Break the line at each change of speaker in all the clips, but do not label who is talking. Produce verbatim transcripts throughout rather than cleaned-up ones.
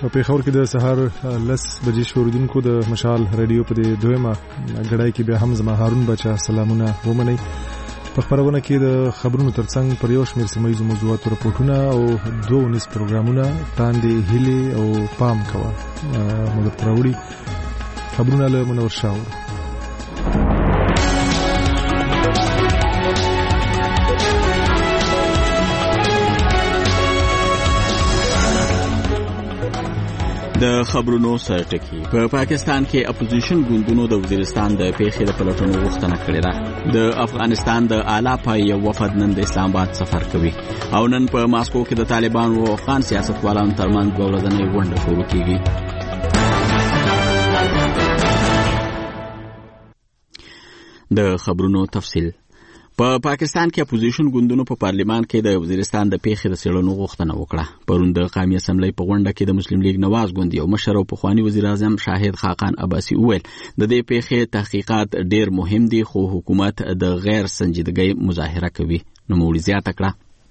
په پیښور کې د سهار لس بجې شروع د مشال رادیو په دویمه غړای کې بیا هم زما هارون بچا سلامونه ومنئ. په خبرونه کې د خبرونو ترڅنګ پر یو شمېر سیمه ییزو موضوعاتو راپورټونه او دوه ونیس پروګرامونه تاندې هیلې او پام کوه موږ راوړي خبرونه له منور شاو.
د خبرونو سرټکی په پاکستان کې اپوزیشن ګوندونو د وزیرستان د پیښې د پلټنو غوښتنه کړې ده. د افغانستان د اعلی پای وفد نن د اسلام آباد سفر کوي او نن په ماسکو کې د طالبانو او افغان سیاستوالانو ترمنځ دوه ورځنۍ غونډه شروع کیږي. د خبرونو تفصیل. په پا پاکستان کې اپوزیشن ګوندونو په پارلیمان کې د وزیرستان د پیښې د څېړنو غوښتنه وکړه. پرون د قومي اسمبلی په غونډه کې د مسلم لیگ نواز ګوند یو مشر او پخوانی وزیر اعظم شاهد خاقان عباسي وویل د دې پیښې تحقیقات ډېر مهم دي خو حکومت د غیر سنجیدګۍ مظاهره کوي. نوموړي زیاته کړه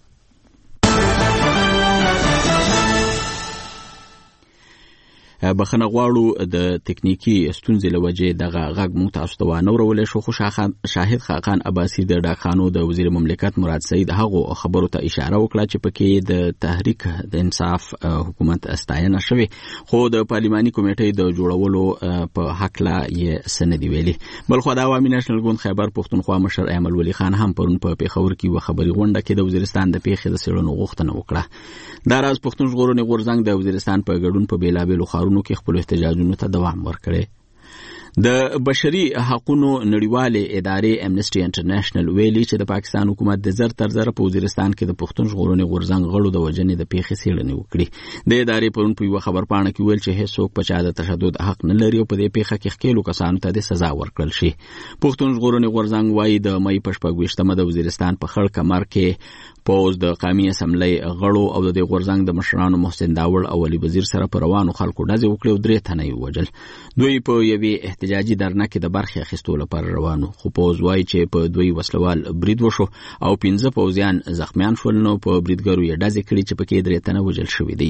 بخنه غواړو د تکنیکی ستونزې له وجې دغه غږ مو تاسو ته وانه ورولې شو. خو شاهد خاقان عباسي د ډاکخانو د وزیر مملکت مراد سعید هغو خبرو ته اشاره وکړه چې پکې د تحریک د انصاف حکومت استاینه شوې خو د پارلماني کمیټې د جوړولو په حق لا یې سندې ویلي. بلخو د عوامي نېشنل ګوند خیبر پښتونخوا مشر ایمل ولی خان هم پرون په پیښور کې و خبري غونډه کې د وزیرستان د پیښې د څېړنو غوښتنه وکړه. دا راز پښتون ژغورنې غورځنګ د وزیرستان په ګډون په بیلابېلو ښارونو کې خپل احتجاجونو ته دوام ورکړي. د بشري حقوقو نړیوالې ادارې امنیسټي انټرنیشنل ویلي چې د پاکستان حکومت د زر تر زر په وزیرستان کې د پښتون ژغورنې غورځنګ غړو د وژنې د پیښې څېړنې وکړي. د ادارې پرون په یوه خبرپاڼه کې ویل چې هیڅوک په چا د تشدد حق نه لري او په دې پیښه کې ښکېلو کسانو ته د سزا ورکړل شي. پښتون ژغورنې غورځنګ وایي د مې په شپږ ویشتمه د وزیرستان په خړ کمر کې پوز د قومي اسمبلی غړو او د غورځنګ د مشرانو محسن داوړ او علي وزیر سره پر روانو خلکو ډزې وکړې او درې تنه یې وژل. دوی په یوې احتجاجي درنه کې د برخې اخیستو لپاره روانو خو پوز وایي چې په دوی وسلوال برید وشو او پنځه پوځیان زخمیان شول نو په بریدګرو یې ډزې کړې چې پکې درې تنه وژل شوي دي.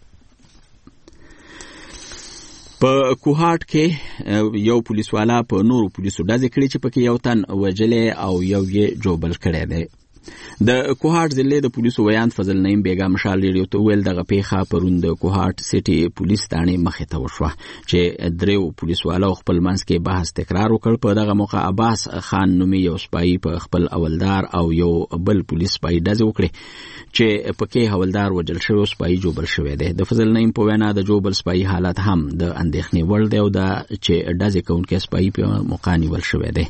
په کوهاټ کې یو پولیسوالا په نورو پولیسو ډزې کړې چې پکې یو تن وژلې او یو یې جوبل کړی دی. د کوهاټ ضلع د پولیسو ویان فضل نعیم بیگا مشال ریډیو ته ویل دغه پیښه پرون د کوهاټ سټي پولیس تانې مخې ته وشوه چې دریو پولیسوالو خپل منځ کې بحث تکرار وکړ. په دغه موقع عباس خان نومي یو سپایي په خپل اولدار او یو بل پولیس سپایي ډزې وکړې چې پکې حوالدار وژل شوی او سپایي جوبل شوی دی. د فضل نعیم په وینا د جوبل سپایي حالت هم د اندېښنې وړ دی او دا چې ډزې کوونکی سپایي په موقع نیول شوی دی.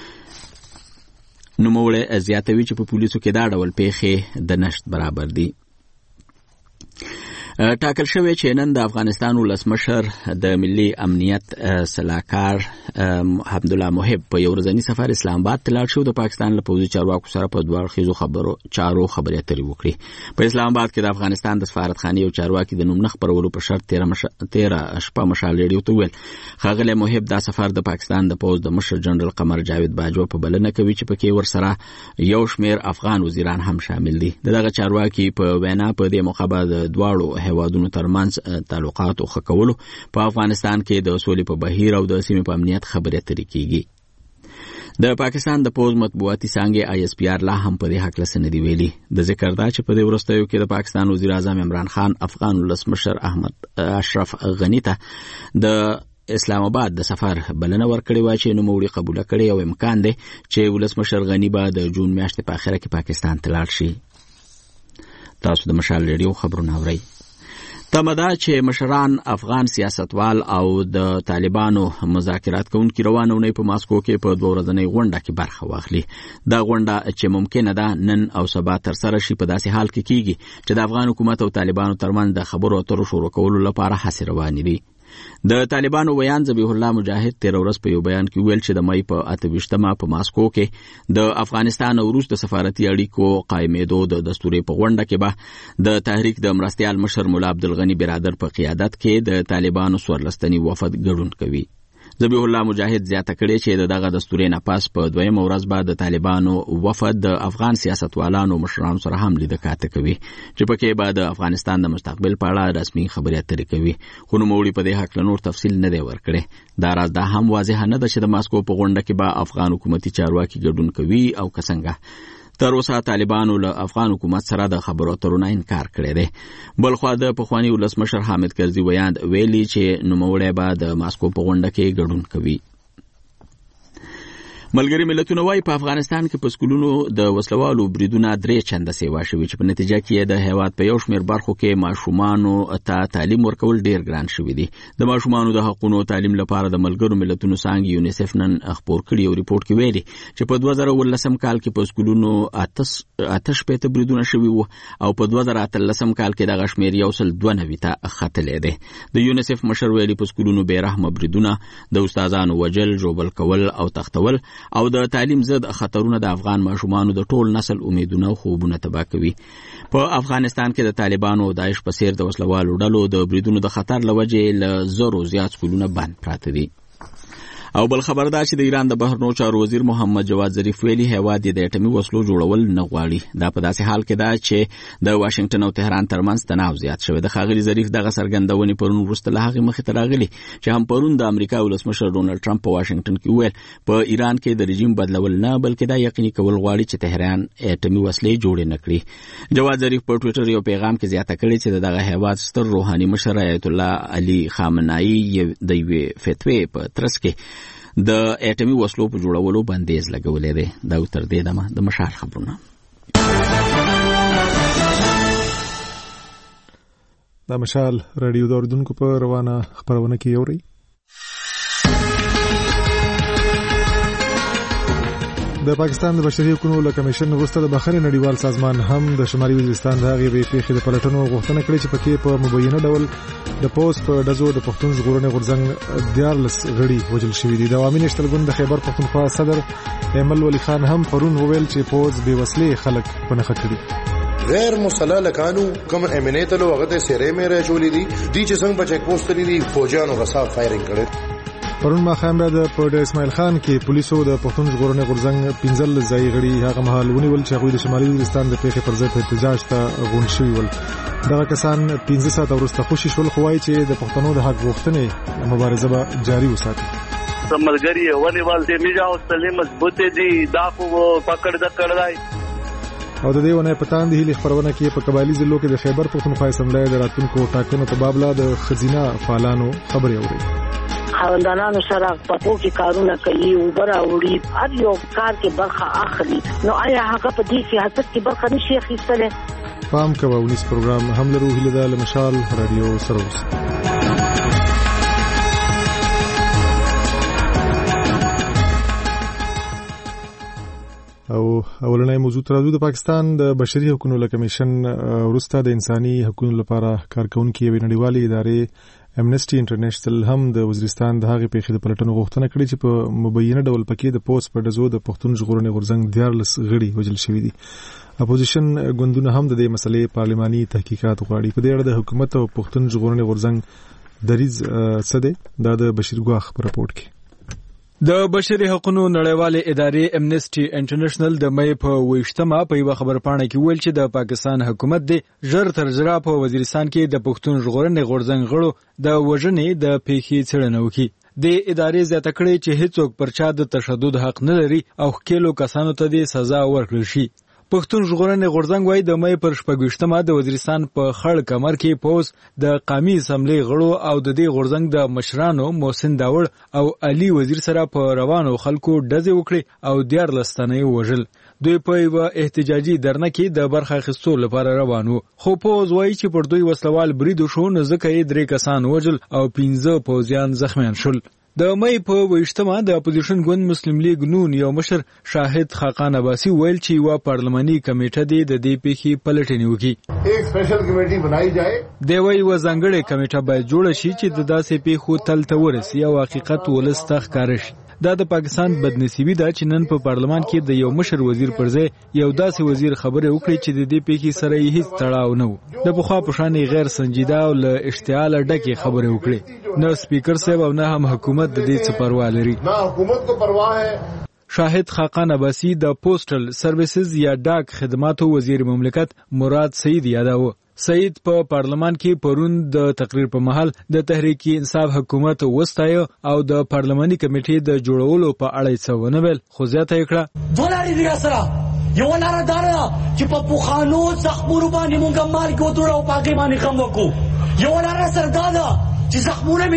نوموړی زیاتوي چې په پولیسو کې دا ډول پیښې د نشت برابر دي. ټاکل شوی چې نن د افغانستان ولسمشر د ملي امنیت سلاکار حمدالله محب په یو ورځني سفر اسلام آباد ته لاړ شو. د پاکستان له پوځي چارواکو سره په دوه اړخیزو خبرو چارو خبرې اترې وکړي. په اسلام آباد کې د افغانستان د سفارتخانې یو چارواکي د نوم نه خپرولو په شرط تیره شپه مشال ریډیو ته ویل ښاغلی محب دا سفر د پاکستان د پوځ د مشر جنرال قمر جاوید باجوه په بلنه کوي چې پکې ورسره یو شمېر افغان وزیران هم شامل دي. دغه چارواکي په وینا په دې موقع به د دواړو هیوادونو ترمنځ تعلقات او ښه کولو په افغانستان کې د سولې په بهیر او د سیمې په امنیت خبرې اترې کیږي. د پاکستان د پوز مطبوعاتي څانګې آی اس پی آر لا هم په دې هکله څه نه دي ویلي. د ذکر دا چې په دې وروستیو کې د پاکستان وزیر اعظم عمران خان افغان ولسمشر احمد اشرف غني ته د اسلام آباد د سفر بلنه ورکړې وه چې نوموړي قبوله کړې او امکان دی چې ولسمشر غني به د جون میاشتې په اخره کې پاکستان ته لاړ شي. تاسو د مشال ریډیو خبرونه اورئ. تمه ده چې مشران افغان سیاستوال او د طالبانو مذاکرات کوونکي روانه اونۍ په ماسکو کې په دوه ورځنۍ غونډه کې برخه واخلي. دا غونډه چې ممکنه ده نن او سبا ترسره شي په داسې حال کې کیږي چې د افغان حکومت او طالبانو ترمنځ د خبرو اترو شروع کولو لپاره هڅې روانې دي. د طالبانو ویان ذبیح الله مجاهد تیر ورځ په یو بیان کې ویل چې د مې په اته ویشتمه په ماسکو کې د افغانستان او روس د سفارتي اړیکو قائمېدو د دستوري په غونډه کې به د تحریک د مرستیال مشر مولا عبدالغنی برادر په قیادت کې د طالبانو سورلستنی وفد ګډون کوي. ذبیح الله مجاهد زیاته کړې چې دغه دستوري نه پاس په دویم ورځ بعد د طالبانو وفد د افغان سیاستوالانو مشرانو سره هم لیدل کاته کوي چې پکې بعد افغانستان د مستقبل په اړه رسمي خبرې اترې کوي. خو نوموړي په دې حق له نور تفصیل نه دی ورکړی. دا راز دا هم واضح نه ده چې د ماسکو په غونډه کې به افغان حکومتي چارواکي ګډون کوي او څنګه. تر اوسه طالبانو له افغان حکومت سره د خبرو اترو نه انکار کړی دی. بل خو د پخوانی ولسمشر حامد کرزي ویاند ویلي چې نوموړی به د ماسکو په غونډه کې ګډون کوي. ملګری ملتونه وايي په افغانستان کې په سکولونو د وسلوالو بریدونه درې چنده سیوا شوي چې په نتیجه کې د هیواد په یو شمېر برخو کې ماشومانو ته تعلیم ورکول ډیر ګران شوي دي. د ماشومانو د حقوقو تعلیم لپاره د ملګرو ملتونو څانګې یونیسف نن خبر کړی او ریپورت کې ویلي چې په دوه زره ولسم کال کې په سکولونو آتش پېته بریدونه شوي وو او په دوه زره اتلسم کال کې دغه شمېر یو سل دوه نوي ته ختلې دی. د یونیسف مشر ویلي په سکولونو بې رحمه بریدونه، د استادانو وجل، ژوبل کول او تختول او د تعلیم ضد خطرونه د افغان ماشومانو د ټول نسل امیدونه او خوبونه تباه کوي. په افغانستان کې د طالبانو او داعش په څیر د وسلوالو ډلو د بریدونو د خطر لوجې له زرو زیات سکولونه بند پراته دي. او بل خبر دا چې د ایران د بهرنیو چارو وزیر محمد جواد ظریف ویلي هیواد د اټومي وسلو جوړول نه غواړي. دا په داسې حال کې ده چې د واشنگټن او تهران ترمنځ تناوب زیات شوی. د ښاغلي ظریف دغه څرګندونې پرون وروسته له هغې مخې ته راغلي چې هم پرون د امریکا ولسمشر ډونالډ ټرمپ په واشنگټن کې وویل په ایران کې د رژیم بدلول نه بلکې دا یقیني کول غواړي چې تهران اټومي وسلې جوړې نه کړي. جواد ظریف په ټویټر یو پیغام کې زیاته کړې چې دغه هیواد ستر روحاني مشر آیت الله علي خامنه‌ای د یوې فتوی په ترڅ کې د اټومي وسلو په جوړولو بندیز لګولې دی. دا تر دې دمه د مشال خبرونه.
دا مشال رادیو د اردوونکو په روانه خبرونه کې یوري. د پاکستان د بشري حقوقو له کمیشن وروسته د بخښنې نړیوال سازمان هم د شمالي وزیرستان د هغې پیښې د پلټنو غوښتنه کړې چې پکې په مبینه ډول د پوز په ډزو د پښتون ژغورنې غورځنګ دیارلس غړي وژل شوي دي. د عوامي نشتلګون د خیبر پښتونخوا صدر ایمل ولی خان هم پرون وویل چې پوز بې وسلې خلک په نښه کړي.
غیر مسلح لکانو کوم امنیت له وخت سره مې راچولې دي دي چې څنګه په چیک پوسټ لري فوجانو غصاب فایرینګ کړي.
پرون ماښام د پډ اسماعیل خان کې پولیسو د پښتون ژغورنې غورځنګ پنځل ځای غړي هغه مهال ونیول چې هغوی د شمالي وزیرستان د پیښې پر ضد احتجاج ته غونډ شوي ول. دغه کسان پنځه ساعته وروسته خوشي شول خو وایي چې د پښتنو د حق غوښتنې مبارزه به جاري وساتي.
ملګری ونیول چې میجا اوسلې مضبوطه دي دا خو پکړ د کړای
او د دې ونه پتان دی هلي خبرونه کې په قبایلی ضلعو کې د خیبر پښتونخوا اسمبلی د راتلونکو ټاکنو په باب لا د خزینه فعالانو خبرې اوري.
خاوندانانو سره په پوکي کارونه کوي او براوړي هر یو کار کې برخه اخلي. نو آیا هغه په دې سیاست کې برخه نشي اخیستلی؟
پام کوه ونیس پروګرام هم لرو هیله ده له مشال رادیو سره اوسئ. او اولنۍ موضوع ترازو د پاکستان د بشري حقوقو له کمیشن وروسته د انساني حقوقو لپاره کارکونکي یوې نړیوالې ادارې امنسټي انټرنیشنل هم د وزیرستان د هغې پیښې د پلټنو غوښتنه کړې چې په مبینه ډول پکې د پوس په ډزو د پښتون ژغورنې غورځنګ دیارلس غړي وژل شوي دي. اپوزیشن ګوندونه هم د دې مسلې پارلماني تحقیقات غواړي. په دې اړه د حکومت او پښتون ژغورنې غورځنګ دریځ څه دی؟ دا د بشیر ګواخ په راپورټ کې.
د بشري حقوقو نړیوالې ادارې امنسټي انټرنیشنل د مې په ویشتمه په یو خبرپاڼه کې ویل چې د پاکستان حکومت د ژر تر ژره په وزیرستان کې د پښتون ژغورنې غورځنګ غړو د وژنې د پیښې څېړنه وکړي. د ادارې زیاته کړې چې هیڅوک پر چا د تشدد حق نه لري او ښکېلو کسانو ته د سزا ورکړل شي. پښتون ژغورنې غورځنګ وايي د مې پر شپږویشتمه د وزیرستان په خړ کمر کې پوز د قومي اسمبلی غړو او د دې غورځنګ د مشرانو محسن داوړ او علي وزیر سره په روانو خلکو ډزې وکړي او دیارلس تنه یې وژل. دوی په یوه احتجاجي درنه کې د برخه اخیستو لپاره روان وو خو پوز وايي چې پر دوی وسلوال برید وشو نو ځکه یې درې کسان وژل او پنځه پوځیان زخمیان شول. د مې په ویشتمه د اپوزیشن ګوند مسلم لیگ نون یو مشر شاهد خاقان عباسی ویل چې یو پارلماني کمیټه دی د دې پیښې پلټنې وکړي.
ایک سپیشل کمیټي بنای جائے.
دی وايي و ځانګړې کمیټه باید جوړه شي چې د داسې پیښو تل ته ورسي او حقیقت ولس ته ښکاره شي. دا د پاکستان بدنصیبی ده چې نن په پارلمان کې د یو مشر وزیر پر ځای یو داسې وزیر خبره وکړي چې د دې پیښې سره یې هیڅ تړاو نه و. د پخوا په شان غیر سنجیده او له اشتعال ډکې خبره وکړي. نه سپیکر صاحب او نه هم حکومت د دې څه پروا لري.
نه حکومت کو پروا ہے.
شاهد خاقان عباسی د پوسټل سرویسز یا ډاک خدماتو وزیر مملکت مراد سعید یاداوه. سعید په پارلمان کې پرون د تقریر په محل د تحریک انصاف حکومت وستایو او د پارلماني کمیټې د جوړولو په اړه څه ونه ویل، خو زیاته یې کړه
دولاري دی سره یو لاره دارا چې په پوخانو زخمونو باندې مونږه مال کو دوړو پاګې باندې کوم وکړو. یو لاره سره دادا چې زخمونه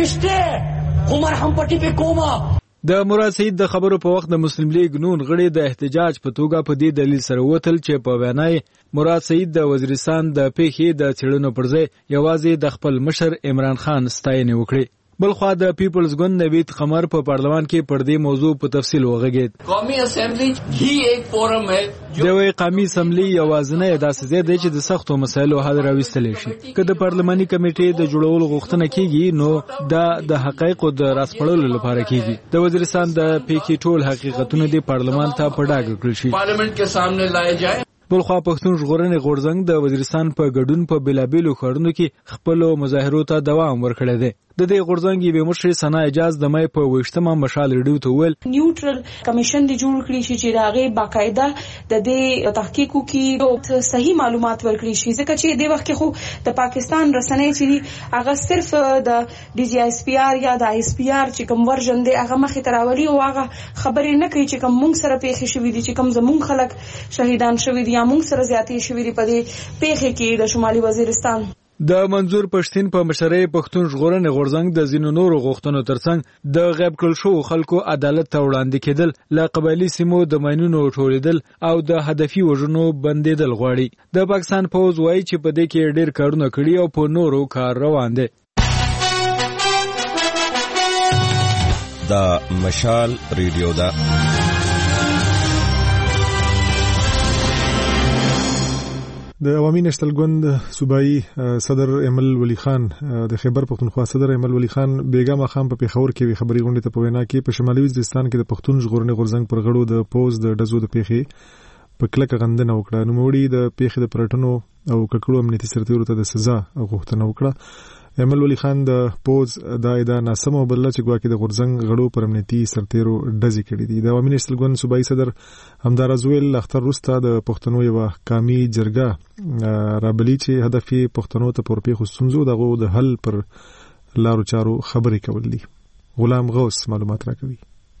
مشته عمر هم پټي په کومه.
د مراد سعید د خبرو په وخت د مسلم لیگ نون غړي د احتجاج په توګه په دې دلیل سره وتل چې په وینای مراد سعید د وزیرستان د پیښې د څېړنو پر ځای یوازې د خپل مشر عمران خان ستاینه وکړي. بلخوا د پیپلز ګوند نوید قمر په پارلمان کې پر دې موضوع په تفصیل وغږید.
قومي اسمبلی هی یک فورم ہے
د وی قومي اسمبلی یوازنه داسې ځای دی چې د سختو مسایلو حل راوستل شي. که د پارلماني کمیټې د جوړولو غوښتنه کیږي نو دا د حقایقو د راسپړلو لپاره کیږي. د وزیرستان د پیښې ټول حقیقتونه د پارلمان ته په ډاګه کړل شي،
پارلیمنت کې سامنے لائے جائے.
بلخوا پښتون ژغورنې غورځنګ د وزیرستان په ګډون په بلابلو ښارونو کې خپل مظاهرو ته دوام ورکړی دی. د دې غورځنګ یوه مشر سنا اجاز د مې په وشتمه مشال ریډیو ته ویل
نیوټرل کمیشن دی جوړ کړی شي چې راغې باقاعده د دې تحقیقو کې صحیح معلومات ورکړي شي، ځکه چې د وخت کې خو د پاکستان رسنۍ چې هغه صرف د ډي جی اس پی آر یا د ایس پی آر چې کوم ورژن دی هغه مخې تراولي او هغه خبرې نه کوي چې کوم مونږ سره پیښې شوې دي، چې کوم زمونږ خلک شهیدان شوي دي یا مونږ سره زیاتې شوې دي په دې پیښې کې د شمالي وزیرستان.
د منظور پښتين په مشرۍ پښتون ژغورنې غورځنګ د زینو نورو غوښتنو ترڅنګ د غیب کړل شو خلکو عدالت ته وړاندې کېدل، له قبایلی سیمو د ماینونو ټولیدل او د هدفي وژنو بندیدل غواړي. د پاکستان پوز وایي چې په دې کې ډېر کارونه کړي او په نورو کار روان دي.
دا مشال ریډیو دا
د عوامي نشتل ګوند صوبایي صدر ایمل ولی خان د خیبر پختونخوا صدر ایمل ولی خان بیګا مخام په پیښور کې خبري غونډه ته په وینا کې په شمالي وزیرستان کې د پښتون ژغورنې غورځنګ پر غړو د پوز د ډزو د پیښې په کلکه غندنه وکړه. نو موړي د پیښې د پرټنو او ککړو امنیتي سرتیرو ته د سزا غوښتنه وکړه. ایمل ولی خان د پوز د ادعا ناسمه بدله چې ګواکې د غورځنګ غړو پر امنیتي سرتیرو ډزې کړې دي. د عوامي نشتل ګوند صوبایي صدر همداراز ویل اختر وروسته د پښتنو یوه قامي جرګه رابلي چې هدف یې پښتنو ته پر پیښو ستونزو دغو د حل پر لارو چارو خبرې کول دي. غلام غوث معلومات راکوي.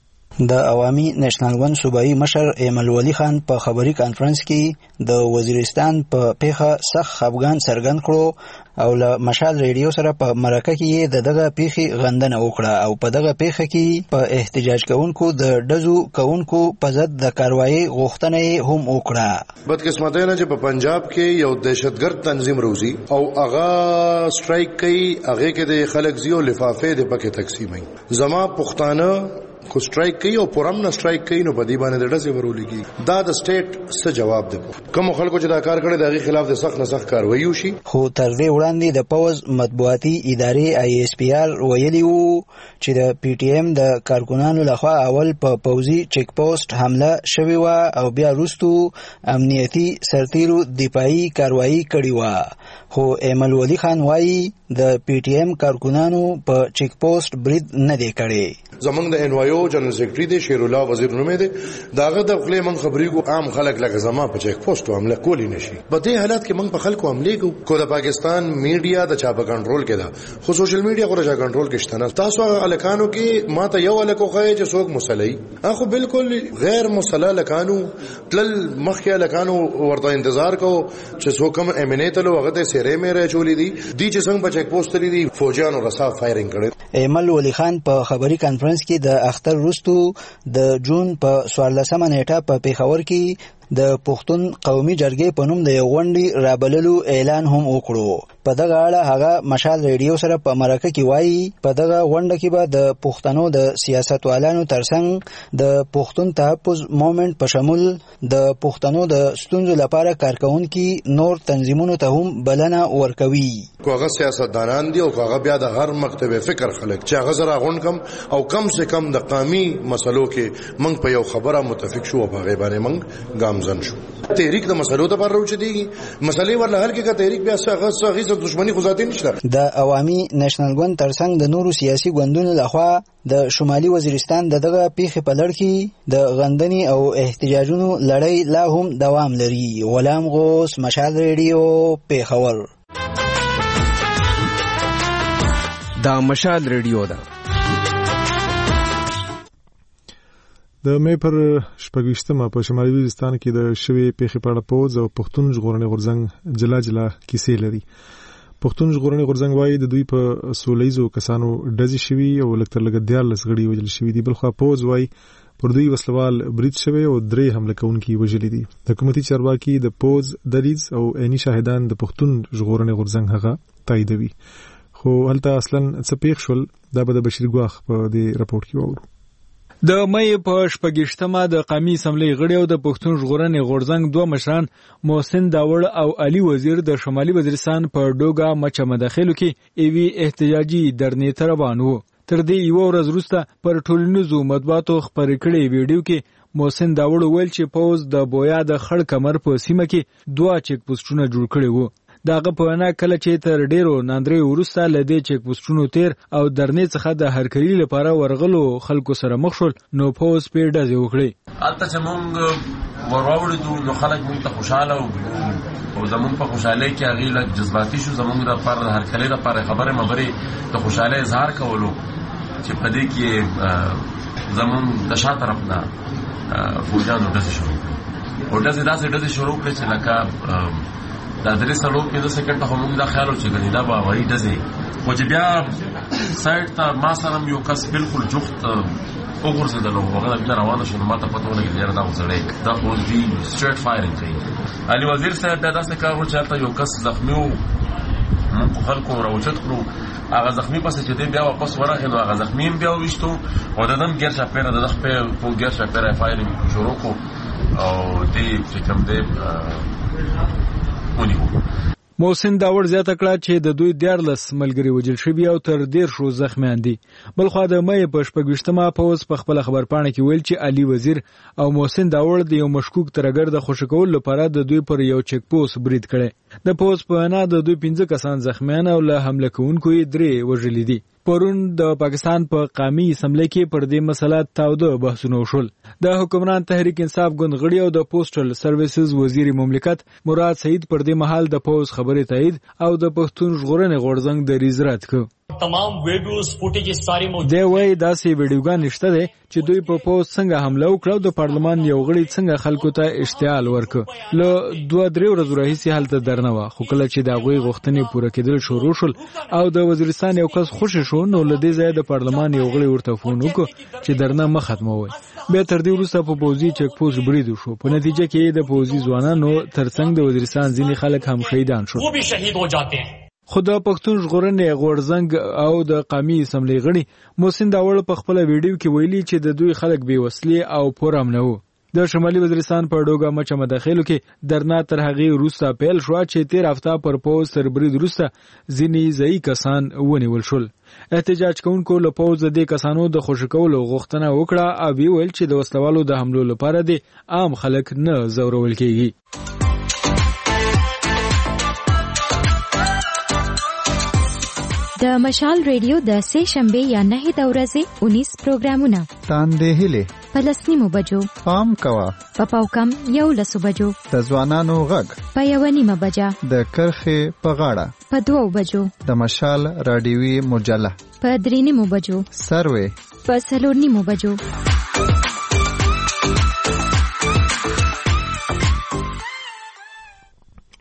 د عوامي نېشنل ګوند صوبایي مشر ایمل ولی خان په خبري کانفرنس کې د وزیرستان په پیښه سخت خفګان څرګند کړو او له مشال ریډیو سره په مرکه کې د دغه پیښې غندنه وکړه او په دغه پیښه کې په احتجاج کوونکو د ډزو کوونکو په ضد د کاروایی غوښتنه هم وکړه.
بدقسمتۍ نه چې په پنجاب کې یو دهشتګرد تنظیم روزي او هغه سټرایک کوي، هغه کې د خلک زیو لفافې د پکې تقسیمي زما پښتانه کو سټرایک کوي او پرم نه سټرایک کوي نو په دې باندې د ډزې ورولېږي. دا د سټیټ څه جواب دی؟ کوم خلکو چې دا کار کړي دغه خلاف د سخت نه سخت کاروایی وشي.
خو تر دې وړاندې د پوز مطبوعاتي ادارې آی ایس پی آر ویلي وو چې د پی ټی ایم د کارکونانو لخوا اول په پوزي چیک پوسټ حمله شوې و او بیا وروسته امنیتي سرتیرو دفاعي کاروایی کړې و. خو ایمل ولی خان وایي د پی ټی ایم کارکونانو په چیک پوسټ برید نه دی کړی.
زمنګ د ان وای او جنرال سیکریټری دی شیر الله وزیر نومې دی، داغه د خپل من خبري کو عام خلک لکه زما په چیک پوسټ حمله کولی نشي. په دې حالت کې من په خلکو حمله کو کو د پاکستان میډیا د چا په کنټرول کې ده، خو سوشل میډیا کو د چا کنټرول کې شته نه. تاسو الکانو کې ماته یو الکو خای چې څوک مصلی اخو بالکل غیر مصلی الکانو تل مخکې الکانو ورته انتظار کو چې څوک هم امنیت له وخت سره مې را چولې دي دي چې څنګه په چیک پوسټ لري فوجانو رسا فایرینګ کړي.
ایمل ولی خان په خبري کانفرنس کې د اختر وروسته د جون په څوارلسمه نیټه په پیښور کې د پښتون قومي جرګې په نوم د یو غونډې رابللو اعلان هم وکړو. په دغه اړه هغه مشال ریډیو سره په مرکه کې وایي په دغه غونډه کې به د پښتنو د سیاستوالانو ترڅنګ د پښتون تحفظ موومېنټ په شمول د پښتنو د ستونزو لپاره کارکونکي نور تنظیمونو ته هم بلنه ورکوي.
کو هغه سیاستدانان دي او هغه بیا د هر مکتب فکر خلک چې هغه زرا غونډ کم او کم سے کم د قومي مسلو کې موږ په یو خبره متفق شو په غیبانه موږ ګامزن شو. تحریک د مسلو ته پر روچ دي مسلې ورله حل کې کا تحریک بیا څنګه څنګه دښمنی خو ذاتي نشته. د عوامي نېشنل ګوند ترڅنګ د نورو سیاسي ګوندونو لخوا د شمالي وزیرستان د دغه پیښې په لړ کې د غندنې او احتجاجونو لړۍ لا هم دوام لري. غلام غوث، مشال ریډیو، پیښور.
دا مشال ریډیو ده.
د مې پر شپږشتمه په شمالي وزیرستان کې د شوې پیښې په اړه پوز او پښتون ژغورنې غورځنګ جلا جلا کیسې لري. پښتون ژغورنې غورځنګ وایي د دوی په سولهیزو کسانو ډزې شوي او لږ تر لږه دیارلس غړي وژل شوي دي. بلخوا پوز وایي پر دوی وسلوال برید شوی او درې حمله کوونکي وژلي دي. حکومتي چارواکي د پوز دریځ او عیني شاهدان د پښتون ژغورنې غورځنګ هغه تاییدوي. خو هلته اصلا څه پیښ شول دا به د بشیر ګواخ په دې راپورټ کې وورو.
د مې په شپږشتمه د قومي اسمبلی غړي او د پښتون ژغورنې غورځنګ دوه مشران محسن داوړ او علي وزیر د شمالي وزیرستان په ډوګا مچ مداخلو کې ایوي احتجاجي درنې ته روان وو. تر دې یو ورځ وروسته پر ټولنیزو مطبوعاتو خپرې کړې ویډیو کې محسن داوړ ویل چې پوز د بویا د خړ کمر په سیمه کې دوه چیک پوسټونه جوړ کړي وو. داغه په وینا کله چې تر ډیرو ناندرې وروسته لدې چیک پوسټونو تیر او درنې څخه د هرکلی لپاره ورغلو خلکو سره مخ شول نو پوز په ډزې وکړي.
البته چې موږ ورواوړو نو خلک موږ ته خوشاله او زموږ په خوشاله کې هغه له جذباتي شو. زموږ لپاره هرکلی لپاره خبره مبري د خوشاله اظهار کولو چې په دې کې زموږ د شاته طرف نه فوجانو ډزې شروع کړې او ډزې داسې ډزې شروع کړې چې لکه دا درې سلو پنځه سکند ته موږ دا خیال چې غنی دا به وایي ډزې خو چې بیا سایډ ته ما سره یو کس بالکل جفت وګرځېدل او هغه بیا روانه شو. ما ته پته ولګېده یاره دا خو سړی دا خو دوی سټریټ فایرینګ کوي. علي وزیر صاحب بیا داسې کار وکړ چې هلته یو کس زخمي و موږ په خلکو راوچت کړو. هغه زخمي پسې چې دی بیا واپس ورغی نو هغه زخمي هم بیا وویشتو او د دم ګیر چاپېره د خپل په ګیر چاپېره فایرینګ شروع کړو او دې چې کوم دی
محسن داوړ زیاته کړه چې د دوی دیارلس ملګري وژل شوي او تر ډیر شو زخمیان دي. بلخوا د مې په شپږشتمه پوز په خپل خبرپاڼه کې ویل چې علي وزیر او محسن داوړ د یو مشکوک ترګر د خوشکول لپاره د دوی پر یو چک پوسټ برید کړي. د پوز په وینا د دوی پنځه کسان زخمیان او له حمله کوونکو یې درې وژلي دي. پرون د پاکستان په پا قومي اسمبلی کې پر دې مسله تاوده بحثونه وشول. د حکمران تحریک انصاف ګوند غړي او د پوسټل سرویسز وزیر مملکت مراد سعید پر دې مهال د پوز خبرې تایید او د پښتون ژغورنې غورځنګ د ریزرات کو.
تمام ویډیوز فوټیج ساري موجود
دی. وای داسې ویډیوګان نشته دي چې دوی په پوز څنګه حمله وکړه د پارلمان یو غړي څنګه خلکو ته اشتعال ورکړ. له دوه درې ورځې راهیسې حالت درنه و خو کله چې د غوي غوښتنې پوره کېدل شروع شول او د وزیرستان یو کس خوشی شو نو لدې ځای د پارلمان یو غړي ورته فون وکړ چې درنه مخ ختموي. بیا تر دې وروسته په پوزي چک پوسټ برید وشو. په نتیجه کې د پوزي ځوانانو ترڅنګ د وزیرستان ځینې خلک هم شهیدان شول.
وہ بھی شهید ہو جاتے ہیں.
خو د پښتون ژغورنې غورځنګ او د قومي اسمبلی غړي محسن داوړ په خپل ویډیو کې ویلي چې د دوی خلک بې وسلې او پرامن وو. د شمالي وزیرستان په ډوګا مچ مداخلو کې درنا تر هغه وروسته پیل شو چې تیر هفته پر پوز تر برید وروسته ځینې ځای کسان ونیول شول. احتجاج کوونکو له پوز د کسانو د خوشکولو غوښتنه وکړه او ویل چې د وسلوالو د حملو لپاره د عام خلک نه زورول کیږي.
د مشال ریډیو د سه شنبه یا نه د ورځې اونیس پروګرامونه
تاندې هله
په لسنیمو بجو
پام کوا
په پاوکم یو لسو بجو
د ځوانانو غږ
په یو نیمه بجا
د کرخه په غاړه
په دوو بجو
د مشال رادیوي مجله
په درې نیمو بجو
سروي
په څلور نیمو بجو.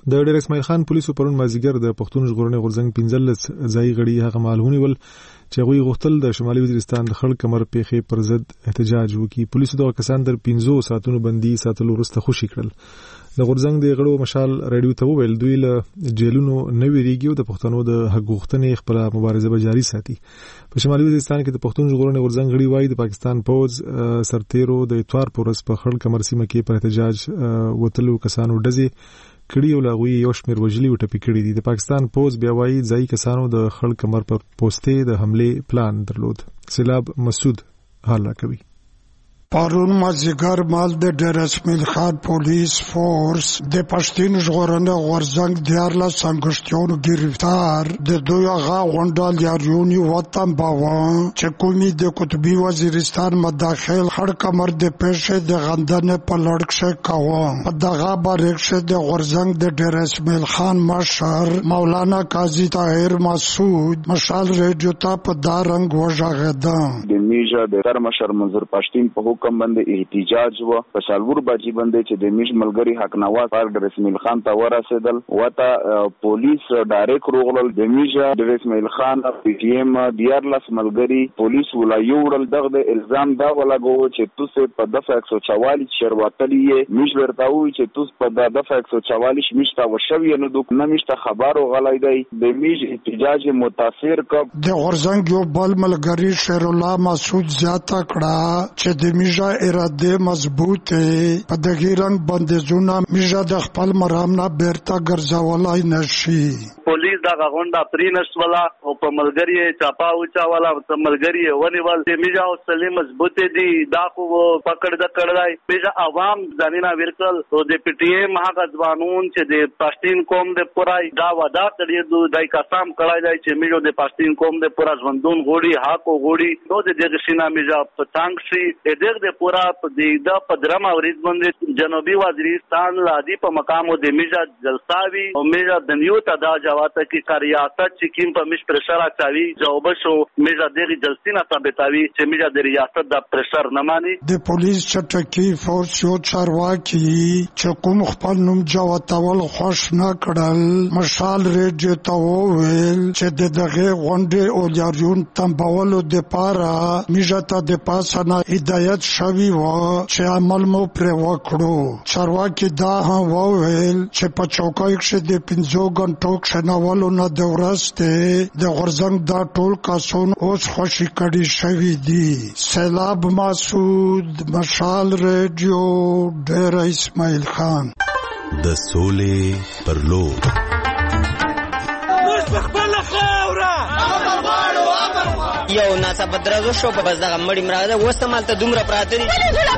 د ډیر اسماعیل خان پولیسو پرون مازیګر د پښتون ژغورنې غورځنګ پنځلس ځای غړي هغه مالونه ول چې هغوی غوښتل د شمالي وزیرستان د خړ کمر پیښې پر ضد احتجاج وکړي. پولیسو دغه کسان تر پنځو ساعتونو بندي ساتلو وروسته خوشي کړل. د غورځنګ د غړو مشال رادیو ته وویل دوی له جیلونو نه ویریږي او د پښتنو د حق غوښتنې خپله مبارزه به جاري ساتي. په شمالي وزیرستان کې د پښتون ژغورنې غورځنګ غړي وایي د پاکستان پوځ سرتیرو د اتوار په ورځ په خړ کمر سیمه کې پر احتجاج وتلو کسانو ډزې کړي او لاغوی یو شمېر وژلي او ټپي کړي دي. د پاکستان پوځ بیا وایي ځایي کسانو د خړ کمر پر پوستې د حملې پلان درلود. سیلاب مسعود حال راکوي.
پرون مازیګر مال د ډیر اسماعیل خان پولیس فورس د پښتون ژغورنې غورځنګ دیارلس څنګهشتیانو گرفتار د دوی هغه غونډه لیاریونی وطن باوا چې کومي د قطبي وزیرستان مداخل خړ کمر د پېښې د غندنې په لړ کې کاوه. په دغه باریکشه د غورځنګ د ډیر اسماعیل خان مشر مولانا قاضي طاهر مسعود مشال ریډیو ته په دا رنګ وژغېده.
د میجا د تر مشر منظور پښتون په حکم باندې احتجاج و په شالور باجی باندې چې د میش ملګری حق نواز پر د اسماعیل خان ته ورسېدل وته پولیس ډایرک روغل د میجا د اسماعیل خان پی ټی ایم دیارلس ملګری پولیس ولا یوړل دغه الزام دا ولګو چې تاسو په دفعه ایک سو چوالیس شروعاتلی میش ورته وی چې تاسو په دفعه ایک سو چوالیس میشته وشوی نه دوک نه میشته خبرو غلای دی د میش احتجاج متاثر ک
د غورځنګ یو بل ملګری شیر الله مسعود زیاته کړه چې د میجا اراده مضبوط په دغه رنګ بندیزونه میجا د خپل مرام نه بیرته ګرځولای نشي.
پولیس دا غونډه پرینس ولا او په ملګری چاپا اوچا ولا په ملګری ونیول د میجا او سلیم مضبوط دي دا خو پکړ د کړای میجا عوام ځانینا ورکل او د پی ټی ایم هغه ځوانون چې د پښتون قوم د پورای دا ودا کړی دوی دای قسم کړای دی چې میجا د پښتون قوم د پورا ژوندون غوړي حق او غوړي نو د دغه شینا میجا په څنګه شي دغه د پورا په دې په درما ورځ باندې جنوبي وزیرستان لادي په مقام د میجا جلساوي او میجا د نیو ته دا جواته کی ریاست چې کیم په مش پرشر اچوي جواب شو میجا د جلسینا ثابتوي چې میجا د ریاست د پرشر نه مانی.
د پولیس چټکی فورس یو چارواکي چې کوم خپل نوم جواتول خوش نه کړل مشال ریډیو ته وویل چې دغه غونډه او یاریون تنبولو د پاره میجا ته د پاسه هدایت شوی و چې عمل مو پر وکړو. چارواکي دا هم وویل چې په چوکۍ کې د پنځو غنټو کښېنولو نه د ورځې د غورځنګ دا ټول کسان اوس خوشي کړي شوي دي. سیلاب مسعود مشال ریډیو ډیر اسماعیل خان
د سولې پر لور
یو ناڅاپه درزو شو په بس دغه مړی مراده وسته مالته دومره پراته دي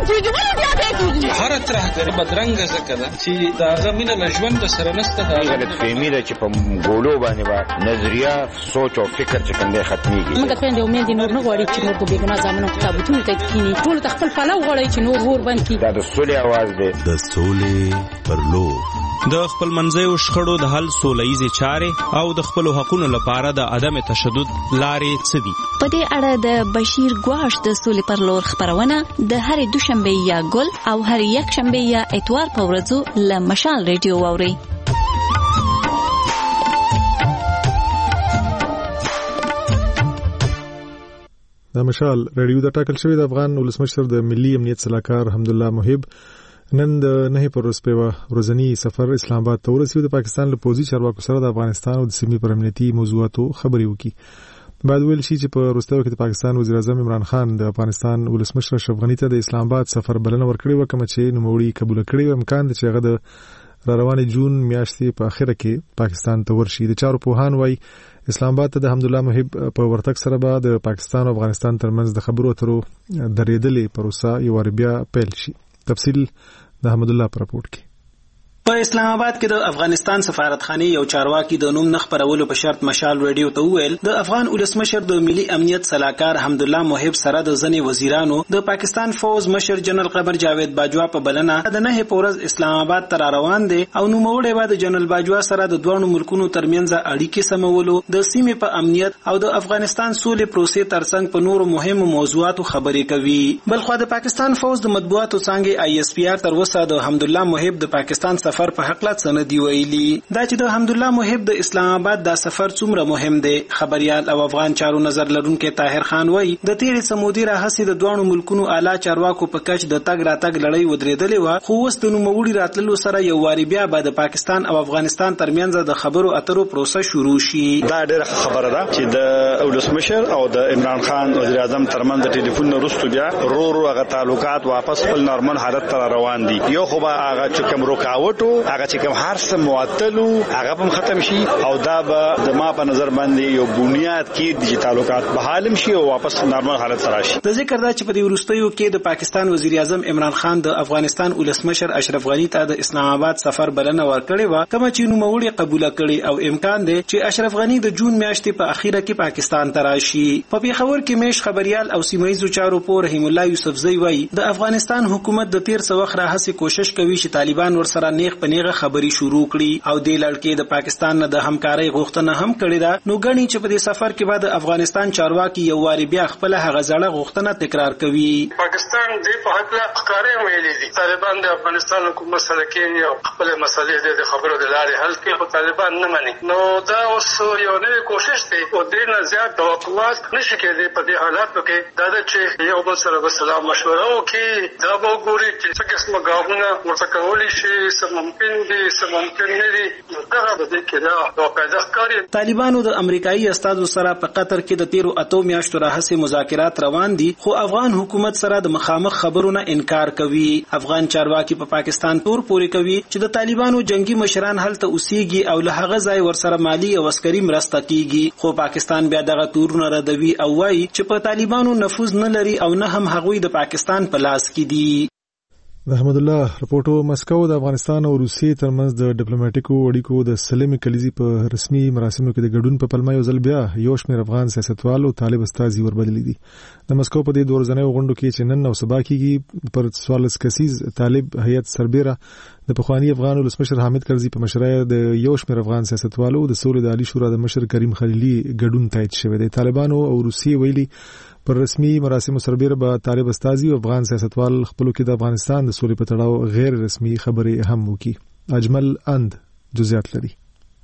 هر طرح کې بدرنګ زکه ده چې داغه مینه له ژوند سره نسته دا
غلط فهمي ده چې په ګولو باندې با نظریه سوچ او فکر چې څنګه ختميږي.
موږ ته د امید نور نه غواړي چې نور په بیګنا ځامنو کتابونه ته کینی ټول تخپل پلو غواړي چې نور ور باندې
دا د سولې आवाज ده
د سولې پر لور
د خپل منځیو شخړو د حل سولهیزې چارې او د خپل حقوقو لپاره د عدم تشدد لارې څه دي.
په دې اړه د بشیر ګواش د سولې پر لور خبرونه د هر دوشنبه یا ګل او هر یک شنبه یا اتوار په ورځو له مشال ریډیو واوري.
د مشال ریډیو د ټاکل شوی د افغان ولسمشر د ملي امنیت صلاحکار حمدالله محب نن د نه پر ورځ په ورځنی سفر اسلام آباد ته ورسېد. د پاکستان له پوځي چارواکو سره د افغانستان او د سیمې پر امنیتي موضوعاتو خبرې وکړي. باید ویل شي چې په وروستیو کې د پاکستان وزیر اعظم عمران خان د افغانستان ولسمشر اشرف غني ته د اسلام آباد سفر بلنه ورکړې وه، کومه چې نوموړي قبول کړې وه. امکان دی چې هغه د راروانې جون میاشتې په اخره کې پاکستان ته ورشي. د چارو پوهان وایي اسلام آباد ته د حمدالله محب په ورتګ سره به د پاکستان او افغانستان ترمنځ د خبرو اترو درېدلې پروسه یو وار بیا پیل شي. تفصیل د حمد الله پر راپورټ کې.
په اسلام آباد کې د افغانستان سفارتخانه یو چارواکي د نوم نخ پرولو په شرط مشال ریډیو ته وویل د افغان ولسمشر د ملي امنیت صلاحکار حمدالله محب سره د ځنې وزیرانو د پاکستان فوز مشر جنرال قمر جاوید باجوا په بلنه د نه پورز اسلام آباد ته روان دي او نو موړې بعد جنرال باجوا سره د دوه ملکونو ترمنځ اړیکې سمولو د سیمې په امنیت او د افغانستان سولې پروسې ترڅنګ په نورو مهمو موضوعاتو خبرې کوي. بلخو د پاکستان فوز د مطبوعاتو څنګه آی اس پی آر تر اوسه د حمدالله محب د پاکستان سفر سفر په حق لا سند ویلي. دا چې د حمدالله محب د اسلام آباد دا سفر څومره مهم دی. خبريال او افغان چارو نظر لرونکي طاهر خان وایي د تیرې سمودي راهسي د دوه ملکونو اعلی چارواکو په کچ د تګ راتګ لړۍ ودرېدلې و، خو اوس د نوموړي راتللو سره یو واری بیا به د پاکستان او افغانستان ترمنځ د خبرو اترو پروسه شروع شي.
دا ډېره خبره ده چې د ولسمشر او د عمران خان وزیر اعظم ترمنځ د ټلیفون وروسته بیا رو رو هغه تعلقات واپس خپل نورمال حالت ته روان دي. یو خو به هغه چې کوم رکاوټو هغه چې کوم هر څه معطلو هغه هم ختم شي او دا به د ما په نظر باندې یو بنیاد کې د تعلقات بحالم شي او واپس نورمال حالت سره شي.
د ذکر دا چې په دې وروستیو کې د پاکستان وزیر اعظم عمران خان د افغانستان ولسمشر اشرف غنی ته د اسلام آباد سفر بلنه ورکړې و، کوم چې نوموړي قبول کړي او امکان دی چې اشرف غنی د جون میاشتې په اخیره کې پاکستان ته راشي. په پیښور کې میش خبريال او سیمایي چارو په رحیم الله یوسفزئی وایي د افغانستان حکومت د تیر څو وخت راهسي کوشش کوي چې طالبان ورسره نیغ په نیغه خبري شروع کړي او د لړکې د پاکستان نه د همکارۍ غوښتنه هم کړې ده. نو غني چې په دې سفر کې بعد افغانستان چارواکي یو واری بیا خپل هغه ځړه غوښتنه تکرار کوي.
پاکستان د په حق ښکارې ویلي دي طالبان د افغانستان حکومت سره کې یو خپل مسلې د خبرو د لارې حل کوي، خو طالبان نه مني. نو دا اوس یو نوې کوشش دی او د نه زیات توقعات نشي کېدی په دې حالاتو کې. دا چې یو بل سره به سلام مشوره وکړي، دا به وګوري چې څه قسمه ګامونه ورته کولی شي، څه ممکن دي څه ممکن نه دي. دغه به دې کې دا واقعه ښکاري.
طالبانو د امریکایي استازو سره په قطر کې د تیرو اتو میاشتو راهسي مذاکرات روان دي، خو افغان حکومت سره د مخامخ خبرونه انکار کوي. افغان چارواکي په پاکستان تور پورې کوي چې د طالبانو جنگي مشران هلته اوسېږي او له هغه ځای ورسره مالی او عسکري مرسته کیږي، خو پاکستان بیا دغه تورونه ردوي او وایي چې په طالبانو نفوذ نه لري او نه هم هغوی د پاکستان په لاس کې دي.
د احمد الله رپورټو مسکو د افغانستان او روسیې ترمنځ د ډیپلوماټیکو اړیکو د سلمې کلیزې په رسمي مراسمو کې د ګډون په پلمه یو ځل بیا یو شمېر افغان سیاستوالو طالب استازي وربدلي دي. د مسکو په دې دوه ورځنیو غونډو کې چې نن او سبا کېږي پر څوارلس کسیز طالب هیئت سربیره د پخوانی افغان ولسمشر حامد کرزي په مشرۍ د یو شمېر افغان سیاستوالو د سولې د عالی شورا د مشر کریم خلیلي ګډون تایید شوی دی. طالبانو او روسیې ویلي پر رسمي مراسمو سربیره به طالب استازي او افغان سیاستوال خپلو کې د افغانستان د سولې په تړاو غیر رسمي خبرې هم وکړي. اجمل اند جزئیات لري.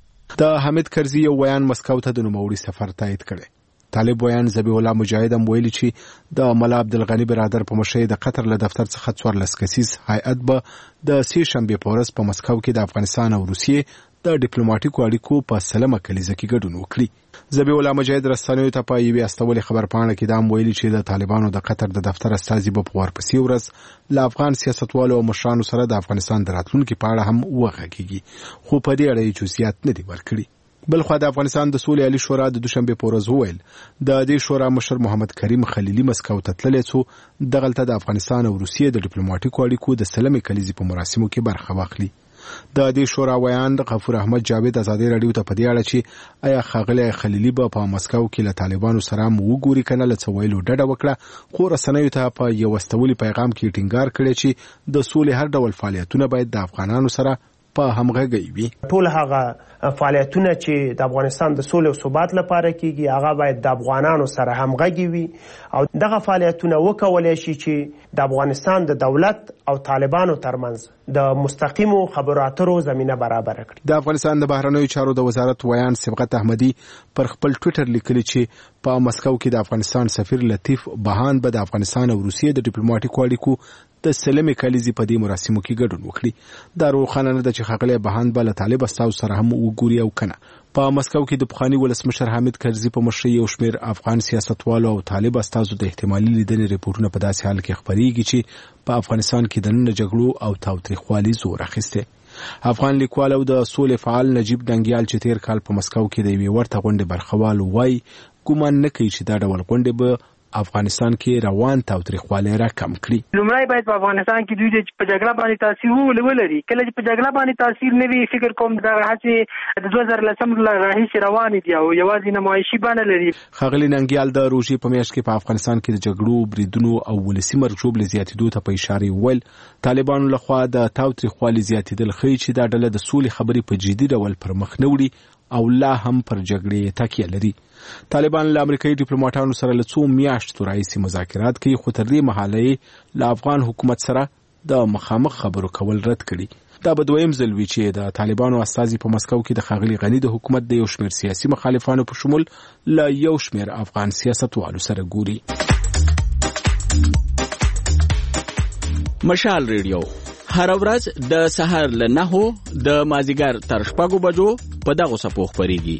د حامد کرزي یو بیان مسکو ته د نوموړي سفر تایید کړي. طالب بیان ذبیح الله مجاهد هم ویلي چې د ملا عبدالغني برادر په مشرۍ د قطر له دفتر څخه څوارلس کسیز هیئت به د سې شنبې په ورځ په مسکو کې د افغانستان او روسیې د ډیپلوماټیکو اړیکو په سلمه کلیزه کې ګډون وکړي. ذبیح الله مجاهد رسنیو ته په یوې استولې خبرپاڼه کې دا هم ویلي چې د طالبانو د قطر د دفتر استازي به په ورپسې ورځ له افغان سیاستوالو او مشرانو سره د افغانستان د راتلونکي په اړه هم وغږیږي، خو په دې اړه یې جزئیات نه دي ورکړي. بلخوا د افغانستان د سولې عالی شورا د دوشنبه په ورځ وویل د دې شورا مشر محمد کریم خلیلي مسکو ته تللی څو دغلته د افغانستان او روسیې د ډیپلوماټیکو اړیکو د سلمې کلیزې په مراسمو کې برخه واخلي. د دې شورا ویان د غفور احمد جاوید ازادي رادیو ته په دې اړه چې آیا ښاغلی خلیلي به په مسکو کې له طالبانو سره وګوري کنه له څه ویلو ډډه وکړه، خو رسنیو ته په یو استولي پیغام کې ټینګار کړی چې د سولې هر ډول فعالیتونه باید د افغانانو سره په همغږي وي.
ټول هغه فعالیتونه چې د افغانستان د سولې او ثبات لپاره کیږي هغه باید د افغانانو سره همغږي وي او دغه فعالیتونه وکولای شي چې د افغانستان د دولت او طالبانو ترمنځ د مستقیمو خبرو اترو زمینه برابر کړي.
د افغانستان د بهرنیو چارو د وزارت ویان صبغت احمدي پر خپل ټوئیټر لیکلي چې په مسکو کې د افغانستان سفیر لطیف بهان به د افغانستان او روسیې د ډیپلوماټیکو اړیکو د سلمې کلیزې په دې مراسمو کې ګډون وکړي. دا روښانه نه ده چې ښاغلی بهان به له طالب استازو سره هم وګوري او کنه. په مسکو کې د پخوانی ولسمشر حامد کرزي په مشرۍ یو شمېر افغان سیاستوالو او طالب استازو د احتمالي لیدنې ریپورټونه په داسې حال کې خپرېږي چې په افغانستان کې د نن جګړو او تاوتریخوالي زور اخیسته. افغان لیکوال او د سولې فعال نجیب دنګیال چې تیر کال په مسکو کې د یوې ورته غونډې برخوال وای ګومان نه کوي چې دا ډول غونډې به افغانستان کې روان تاوتریخوالی را کم کړي.
لومړی باید په افغانستان کې دوی د په جګړه باندې تاثیر ولري. کله چې په جګړه باندې تاثیر نه وي فکر کوم دا هڅې د دوه زره لسم راهیسې روانې دي او یوازې نمایشي بڼه لري.
ښاغلي ننګیال د روژې په میاشت کې په افغانستان کې د جګړو بریدونو او ولسي مرګ ژوبلې زیاتېدو ته په اشاره وویل طالبانو لخوا د تاوتریخوالي زیاتېدل ښیي چې دا ډله د سولې خبرې په جدي ډول پر مخ نه وړي او لا هم پر جګړې تکیه لري. طالبان له امریکایي ډیپلوماټانو سره له څو میاشتو راهیسې مذاکرات کوي، خو تر دې مهاله له افغان حکومت سره د مخامخ خبرو کول رد کړي. دا به دویم ځل وي چې د طالبانو استازي په مسکو کې د ښاغلي غني د حکومت د یو شمېر سیاسي مخالفانو په شمول له یو شمېر افغان سیاستوالو سره ګوري.
مشال ریډیو هر ورځ د سحر له نهو د مازیګر تر شپږو بجو په دغو څپو خپرېږي.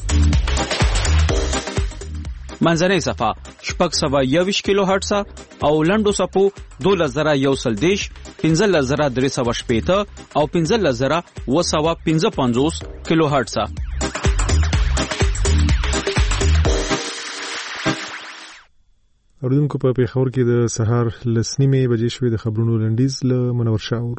منځنۍ صفحه شپږ سوه یوویشت کیلو هرټزه او لنډو څپو دولس زره یو سل دېرش، پنځلس زره درې سوه شپېته او پنځلس زره اوه سوه پنځه پنځوس کیلو هرټزه.
اوریدونکو په پیښور کې د سهار لس نیمې بجې شوې د خبرونو لنډیز له منور شاه اورو.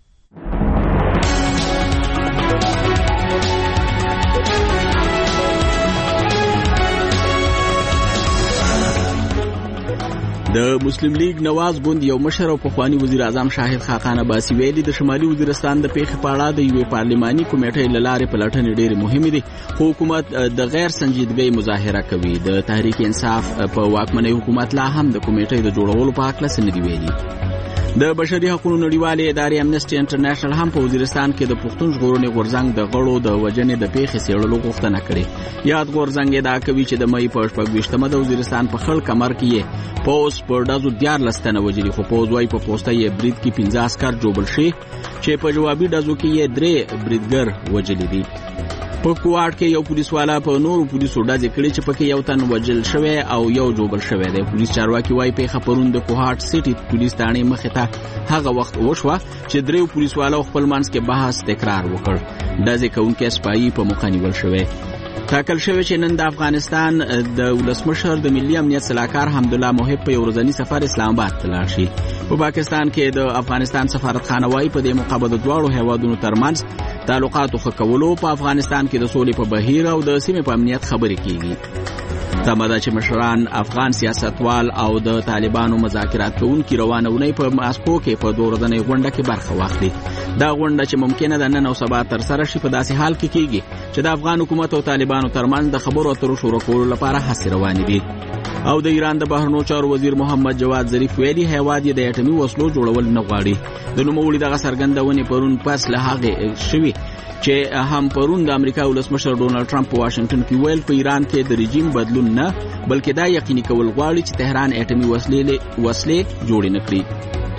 د مسلم لیگ نواز ګوند یو مشر او پخوانی وزیر اعظم شاهد خاقان عباسی ویلي د شمالي وزیرستان د پیښې په اړه د یوې پارلماني کمیټې له لارې پلټنې ډېرې مهمې دي، خو حکومت د غیر سنجیدګۍ مظاهره کوي. د تحریک انصاف په واکمنۍ حکومت لا هم د کمیټې د جوړولو په هکله څه نه دي ویلي. د بشري حقوقو نړیوالې ادارې امنیسټي انټرنیشنل هم په وزیرستان کې د پښتون ژغورنې غورځنګ د غړو د وژنې د پیښې څېړلو غوښتنه کړې. یاد غورځنګ ادعا کوي چې د مۍ په شپږ ویشتمه د وزیرستان په خړ کمر کې یې پوز په ډزو دیارلس تنه وژلي، خو پوز وايي په پوسته یې برید کې پنځه عسکر جوړ شي چې په جوابي ډزو کې یې درې بریدګر وژلي دي. په کوواټ کې یو پولیس والا په نورو پولیسو ډزې کړې چې پکې یو تن وژل شوی او یو جوړ شوی دی. پولیس چارواکي وايي پیښه پرون د کوهاټ سټي پولیس تاڼې مخې ته هغه وخت وشوه چې دریو پولیس والو خپل منځ کې بحث تکرار وکړ. ډزې کوونکی سپایي په مخه نیول شوی. ټاکل شوی چې نن د افغانستان د ولسمشر د ملي امنیت سلاکار حمدالله محب په یو ورځني سفر اسلام آباد ته لاړ شي. په پاکستان کې د افغانستان سفارتخانه وايي په دې موقع به د دواړو هیوادونو ترمنځ تعلقاتو ښه کولو، په افغانستان کې د سولې په بهیر او د سیمې په امنیت خبرې کیږي. تمه ده چې مشران افغان سیاستوال او د طالبانو مذاکرات کوونکي روانه اونۍ په ماسکو کې په دوه ورځنۍ غونډه کې برخه واخلي. دا غونډه چې ممکنه ده نن او سبا ترسره شي په داسې حال کې کیږي چې د افغان حکومت او طالبانو ترمنځ د خبرو اترو شروع کولو لپاره هڅې روانې دي. او د ایران د بهرنیو چارو وزیر محمد جواد ظریف ویلي هیواد یې د اټومي وسلو جوړول نه غواړي. د نوموړي دغه څرګندونې پرون پس له هغې شوي چې هم پرون د امریکا ولسمشر ډونالد ټرمپ په واشنگټن کې ویل په ایران کې د رژیم بدلون نه بلکې دا یقیني کول غواړي چې تهران اټومي وسلې وسلې جوړې نه کړي.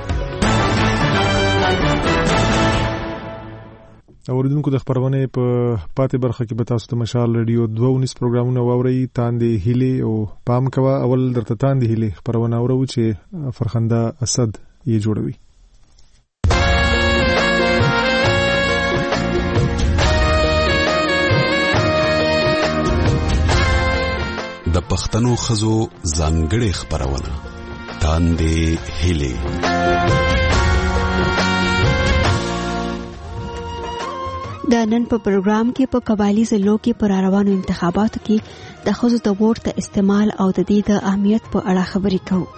اوریدونکو د خبرونه په پاتې برخه کې به تاسو ته مشال ریډیو دوه ونیس پروګرامونه واوري. تاندې هیلې او پام کوا اول درته تاندې هیلې خبرونه اورو چې فرخنده اسد یې جوړوي.
د پښتنو خزو ځانګړې خبرونه تاندې هیلې.
د نن په پروګرام کې په قبایلی ضلعو کې پر روانو انتخاباتو کې د ښځو د ووټ د استعمال او د دې د اهمیت په اړه خبرې کوو.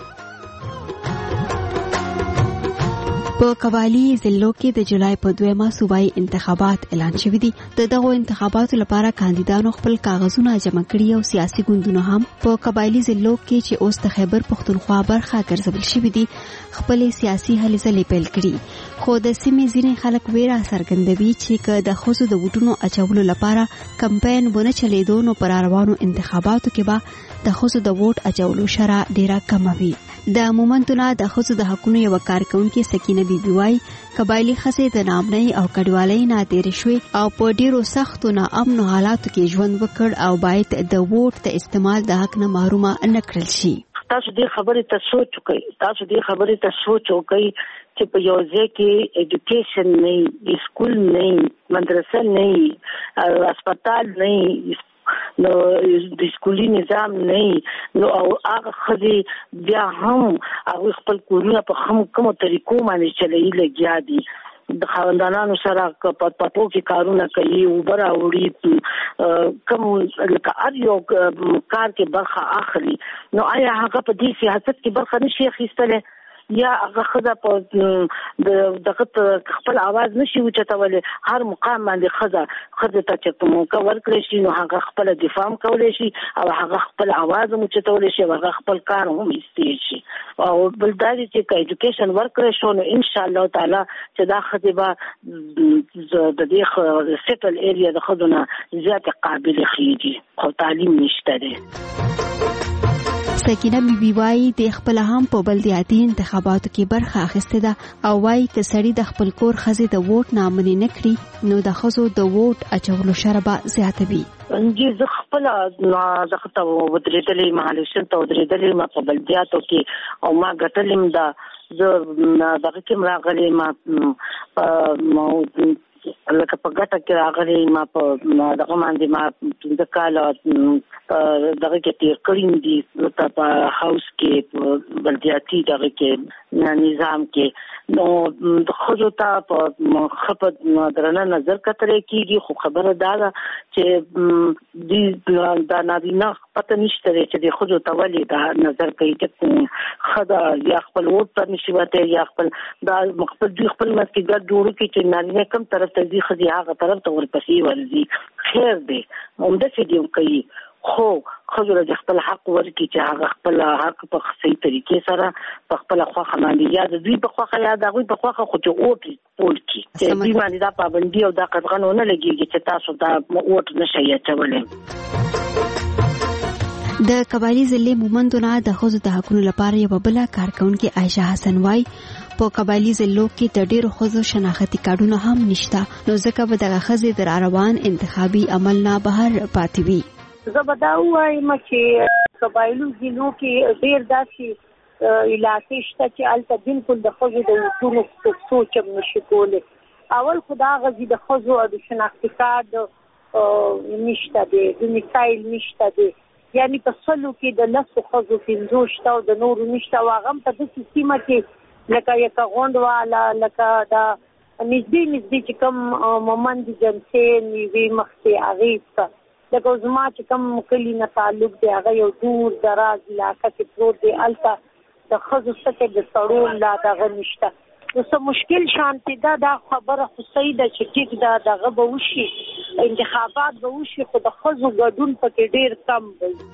په قبایلی ضلعو کې د جولای په دویمه صوبایي انتخابات اعلان شوي دي. د دغو انتخاباتو لپاره کاندیدانو خپل کاغذونه جمع کړي او سیاسي ګوندونو هم په قبایلی ضلعو کې چې اوس د خیبر پښتونخوا برخه ګرځول شوي دي خپل سیاسي هلې ځلې پیل کړي. خو د سیمې ځینې خلک ویره څرګندوي چې که د ښځو د ووټونو اچولو لپاره کمپاین ونه چلېدو نو پر روانو انتخاباتو کې به د ښځو د ووټ اچولو شرح ډیره کمه وي. د مومندونه د ښځو د حقونو یو کارکونکې سکینه بیبي وايي قبایلی ښځې د ناامنۍ او کډوالۍ نه تېرې شوې او په ډیرو سختو ناامنو حالاتو کې ژوند وکړ او باید د ووټ د استعمال د حق نه محرومه نه کړل شي.
تاسو دې خبرې ته سوچ وکړئ تاسو دې خبرې ته سوچ وکړئ چې په یو ځای کې ایجوکیشن نه سکول نه مدرسه نه هسپتال نه نو د سکولي نظام نه نو او هغه خزي بیا هم هغه خپل کورونه په هم کومو طریقو باندې چلایي لګیا دي. د خاوندانانو سره په پټو کې کارونه کوي او براوړي کوم لکه ار یو کار کې برخه اخلي نو آیا هغه په دې سیاست کې برخه نشي اخیستله یا هغه خزه په دغه خپل आवाज نشي وچتولې هر مقام باندې خزه خزه ته چې موقع ورکړي شي نو هغه خپل دفاع کولای شي او هغه خپل आवाज وچتولې شي او هغه خپل کار هم استي شي او بل دا چې ایجوکیشن ورکړې شو نو ان شاء الله تعالی چې دا خديبه د دې سیټل ایریا د خدونه زیات قابل خيږي او تعلیم نشته دی.
سکینه بی بی وايي د خپل هم په بلدیاتي انتخاباتو کې برخه اخیسته ده او وايي چې سړی د خپل کور خزي د ووټ نامنې نکړي نو د خزو د ووټ اچولو شربه زیاتوي.
انجي زه خپل زه ته ودرېدلې مهالیشن ته ودرېدلې ما په بلدیاتو کې او ما ګټلم دا زه دغه کې راغلي ما لکه په ګټه کې راغلي ما په دغه باندې ما د کال دغه کې تیر کړی دي په هاوس کې په بلدیاتي دغه کې نظام کې نو د خزو ته په خپل درنه نظر کترې کیږي خو خبره دا ده چې د دا نارینه پته نشته چې د خزو ته ولې دا نظر کوي چې خدا یا خپل ووټ پر نشي وته یا خپل دا مخبر دوی خپل مسکیګر جوړو کې چې نارینه کم طرف ته ځي خدي هغه طرف ته ورپسې ورځي خیر دی همدا چې دی کوي خو خزر د خپل حق ورکړي چې هغه خپل حق په صحیح طریقې سره په خپل خواخه باندې یا د دوی په خواخه یا د غوي په خواخه خو چې اوټ پول کی چې دوی باندې دا پابندي او دا قطغنونه لګيږي چې تاسو دا اوټ نشئ چولې.
د قبایلی ضلع مومندونه د خزو د حقوقو لپاره یو بل کارکونکو عائشہ حسن وايي په قبایلی ضلعو کې د ډېرو خزو شناختی کارډونه هم نشته نو ځکه به دغه خزې در روان انتخابي عمل نه بهر پاتې وي.
زه به دا وایم چې قبایلو ضلعو کې ډېر داسې علاقې شته چې هلته بالکل د خزو د حقوقو سوچ هم نشي کولی. اول خو دا غزي د خزو د شناختی کارډ نشته دی د میسایل نشته دی یعنی په سلو کې د لسو خزو پنځو شته او د نورو نشته او هغه په دې سیمه کې لکه یک غونډ والا لکه دا نږدې نږدې چې کوم مومند جنسي نیوي مخته اغیسته لکه زما چې کوم کلی نه تعلق دی هغه یو دور دراز علاقه کې پروت دی الته د خزو څخه د سړو لا دغه نشته نو څه مشکل شانتي دا دا خبره خو صحیح ده چې ټیک دا دغه به وشي انتخابات به وشي خو د خزو ګډون پکې ډیر کم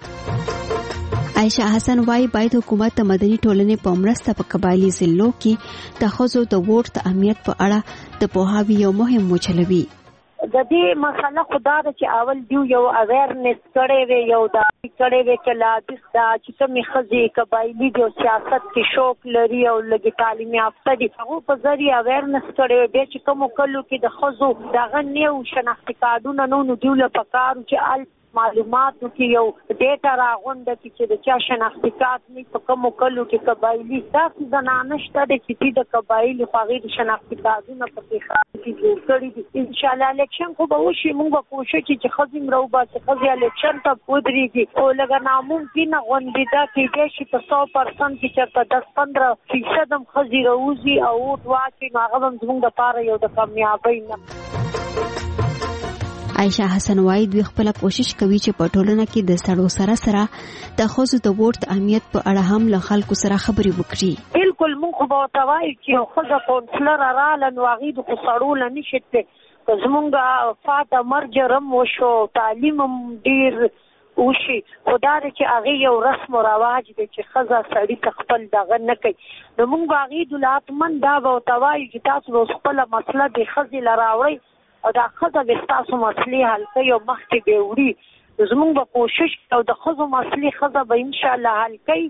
دی.
عائشہ حسن وايي باید حکومت د مدني ټولنې په مرسته په قبایلی ضلعو کې د خزو د ووټ د اهمیت په اړه د پوهاوي یو مهم وچلوي.
د دې مسله خدا د چې اول دیو یو اویرنس کړي وي یو دا کړي وي چې لا د چې کومې خزي قبایلی د سیاست کې شوق لري او لګي تعلیم یافته دي هغه په ذریعہ اویرنس کړي وي چې کوم کلو کې د خزو دغه نیو شناختی کارډونه نو نو دیو له پکارو چې ال معلوماتو کې یو ډیټا راغونډه چې د چا شناختی کارت نه په کوم کلو کې قبایلی تاسو زنانه شته چې د قبایلی خاغې شناختی کارتونه په کې جوړ کړی دي ان شاء الله الیکشن خو به وشي موږ به کوشش چې خزم راو باسي خزي الیکشن ته ودرېږي او لږه ناممکن غونډه ده چې چې په سو پرسنټ کې چې دس پندرہ فیصد هم خزي راوځي او ووټ واچي نو هغه هم زموږ لپاره یو د کامیابی نه.
عائشہ حسن وايي دوی خپل کوشش کوي چې په ټولنه کې د سړو سره سره د خزو د ووټ د اهمیت په اړه هم له خلکو سره خبرې وکړي.
بالکل موږ خو به توای چې خزه کونسلر رااله نو هغه د خسړول نشته زمونږه فاته مرجرم وشو تعلیم ډیر وشي خدای چې هغه یو رسم او رواج دی چې خزه سړی خپل دغه نه کوي نو موږ هغه د لاتمن دا به توای چې تاسو خپل مسله د خزې لراوړي او دا خزه د تاسو مسلې حل کوي او مخکې به وړي زموږ به کوشش او د خزو مسلې خزه به ان شاء الله حل کوي.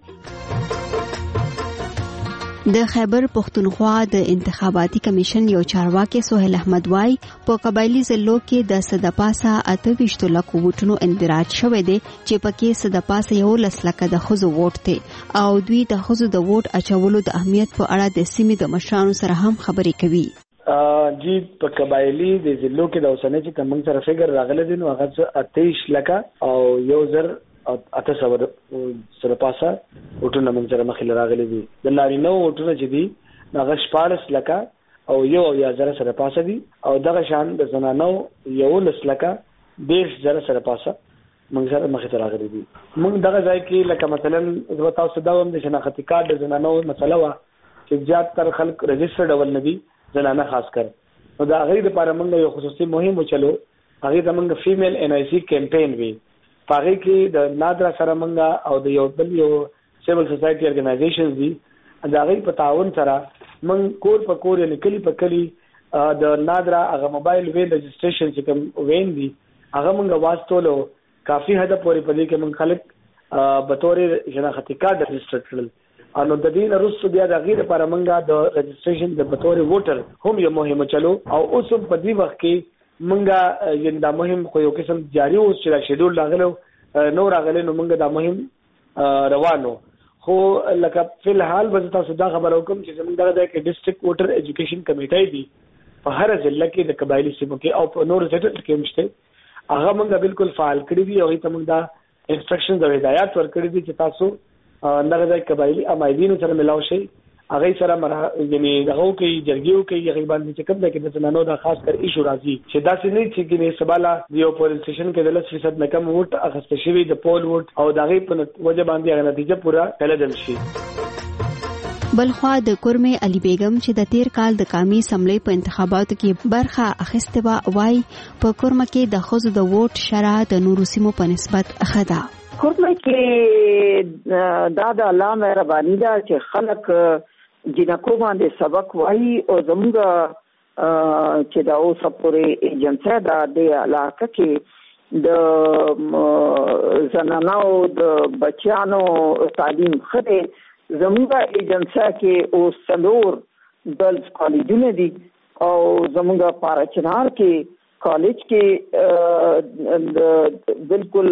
د خیبر پختونخوا د انتخاباتي کمیشن یو چارواکي سہیل احمد وايي په قبایلی ضلعو کې د صدپاسه اته ویشت لکو ووټونو اندراج شوه دي چې پکې صدپاسه یو لس لکه د خزو ووټ ته او دوی د خزو د ووټ اچولو د اهمیت په اړه د سیمې د مشرانو سره هم خبرې کوي.
جی په قبایلی د ضلعو کې د اوسنۍ چې کوم سره فګر راغلی دی نو هغه اتهش لکه او یو زر اته سو سره پاسه وټونه موږ سره مخې راغلي دي د نارینه وټونه چې دي هغه شپږ لکه او یو یا زر سره پاسه دي او دغه شان د زنانو یو لس لکه دیش زر سره پاسه موږ سره مخې راغلي دي. موږ دغه ځای کې لکه مثلا زه تاسو دا هم د شناختی کارت د زنانو مسله وا چې زیات تر خلک رجسټر ډول نه دي زنانه خاص کر نو دا غي د لپاره موږ یو خصوصي مهم چلو هغه د موږ فیمیل ان آی سی کمپین وی هغه کې د نادرا سره موږ او د یو بل یو سیول سوسایټي ارګنایزیشنز دي دا غي په تعاون سره من کور په کور یعنی کلی په کلی د نادرا هغه موبایل وین رجسټریشن چې کوم وین دي هغه موږ واستولو کافي حد پورې په دې کې موږ خلک به تور شناختی کارت رجسټر کړل انو د دې وروسته بیا د غیر لپاره موږ د رجسټریشن د بطور ووټر هم یو مهمه چلو او اوس په دې وخت کې موږ یعنی دا مهم خو یو قسم جاری اوس چې شیډول راغلو نو راغلی نو موږ دا مهم روانو خو لکه په الحال به تاسو دا خبر وکم چې زموږ دغه د ډیسټریکټ ووټر ایجوکیشن کمیټه دی په هر ضلع کې د قبایلی سیمو کې او په نور سیټل کې مشته هغه موږ بالکل فعال کړی دي او هیڅ موږ دا انسټرکشنز او هدایات ورکړي دي چې تاسو دغه د قبایلی امایدینو سره ملاو شي هغه سره مرا یعنی دغه کې جرګیو کې هغه باندې چې کوم د کې د نانو دا خاص کر ایشو راځي چې دا څه نه چې کې سباله دیو پولیس سټیشن کې د لس فیصد نه کم ووټ اخیستل شوی د پول ووټ او دغه په وجه باندې هغه نتیجه پورا کړل شي.
بلخوا د کورمه علي بیگم چې د تیر کال د قومي اسمبلی په انتخاباتو کې برخه اخیسته و وای په کورمه کې د خزو د ووټ شرع د نورو سیمو په نسبت اخدا.
کورمه کې دا د الله مهرباني ده چې خلک جنکو باندې سبق وایي او زموږ چې دا اوس پورې ایجنسي دا د علاقه کې د زنانو د بچیانو تعلیم خره زموږ ایجنسي کې اوس څلور ګرلز کالجونه دي او زموږ پارچنار کې کالج کې بالکل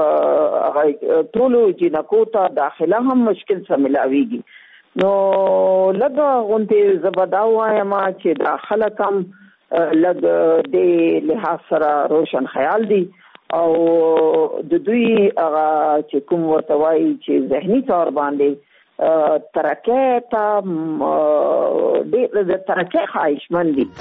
ټولو جنکو ته داخله هم مشکل سره ملاويږي نو لږه غونډه زبدا وایم چې داخله کم لږ د لحاظ سره روشن خیال دي او د دوی هغه چې کوم ورته وایي چې ذهني تور باندې ترقه ته د ترقه خواهشمند دي.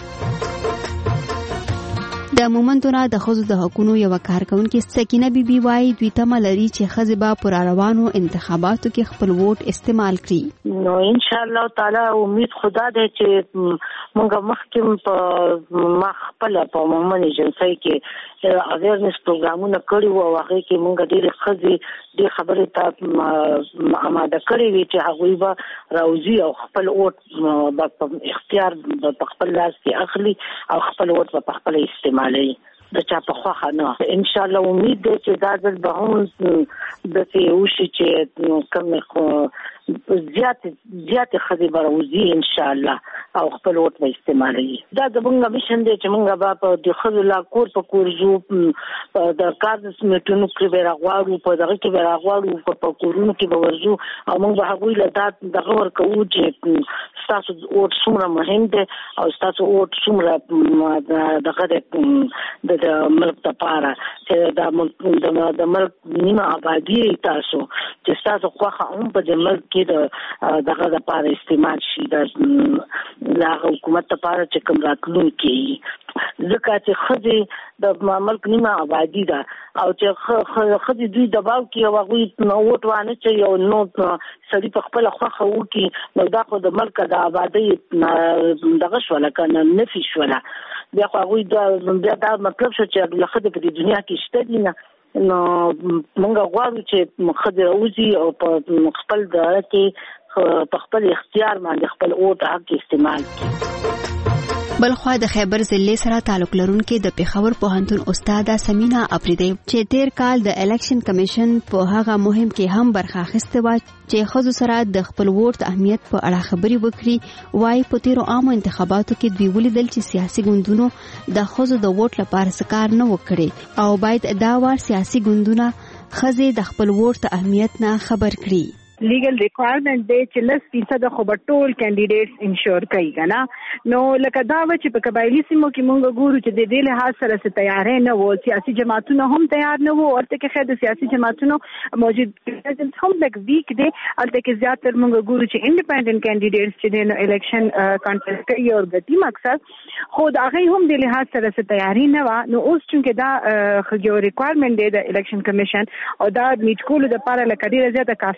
د مومندونه د خزو د حقوقو یو کارکونکو سکینه بیبي وای دوی ته ملري چې خزبا پر روانو انتخاباتو کې خپل ووټ استعمال کړي.
نو ان شاء الله تعالی امید خدا دې چې موږ مخکې په مخ په په مومن ایجنسی کې اویرنس پروګرامونه کړی وو او هغه کې موږ ډېر خزي د خبرې ته آماده کړی وی چې هغه به راوځي او خپل ووټ په اختیار په خپل لاس کې اخلي او خپل ووټ په خپل استعمال د چا په خواخه نه ان شاء الله امید ده چې دا ځل به هم د څه وشي چې کوم زیات زیات خدي بروزي ان شاء الله او خپل وټ به استعمالي دا د موږ مشن دی چې موږ به په د خزو لا کور په کور زو د کارز میټونو کې به راغواړو په دغه کې به راغواړو په کورونو کې به ورزو او موږ به هغوی له دا دغه ورکو چې تاسو وټ څومره مهم دی او تاسو وټ څومره دغه د ملک لپاره چې د ملک د ملک نیمه آبادی تاسو چې تاسو خوخه هم په د ملک کې د دغه لپاره استعمال شي د حکومت لپاره چې کوم راتلونکي ځکه چې خدي د ملک نیمه آبادی ده او چې خدي دوی دباو کې او هغه نو وټ وانه چې یو نو سړي په خپل خوخه وکي نو دا خو د ملک د آبادی دغه شوله کنه نفي شوله بیا خو هغه دا دا مطلب شو چې له خدي په دنیا کې شته دي نه نو موږ غواړو چې خدي راوځي او په خپل دغه کې په خپل اختیار باندې خپل وټ حق استعمال کړي.
بلخوا د خیبر ضلع سره تعلق لرونکو د پیښور پوهنتون استاد سمینا افریدی چې تیر کال د الیکشن کمیشن په هغه مهم کې هم برخه اخیسته و چې خزو سره د خپل ووټ اهمیت په اړه خبري وکړي وای په تیرو عام انتخاباتو کې دوی ولیدل چې سیاسي ګوندونو د خزو د ووټ لپاره سکار نه وکړي او باید دا وار سیاسي ګوندونه خزه د خپل ووټ اهمیت نه خبر کړي.
لیگل ریکوائرمنٹ دی چې لس فیصد خو به ټول کینډیډیټس انشور کوي کنه نو لکه دا و چې په قبایلی سیمو کې مونږ ګورو چې د دې لحاظ سره څه تیارې نه وو سیاسي جماعتونه هم تیار نه وو ورته کې خیر د سیاسي جماعتونو موجود هم لکه ویک دی ورته کې زیاتره مونږ ګورو چې انډیپندنت کینډیډیټس چې د الیکشن کانټیسټ کوي او ګټي مقصد خو دا غي هم د لحاظ سره څه تیاری نه و نو اوس چې دا خو ریکوائرمنٹ دی د الیکشن کمیشن او دا میټ کول د لپاره لکه ډیره زیاته کافي پریشان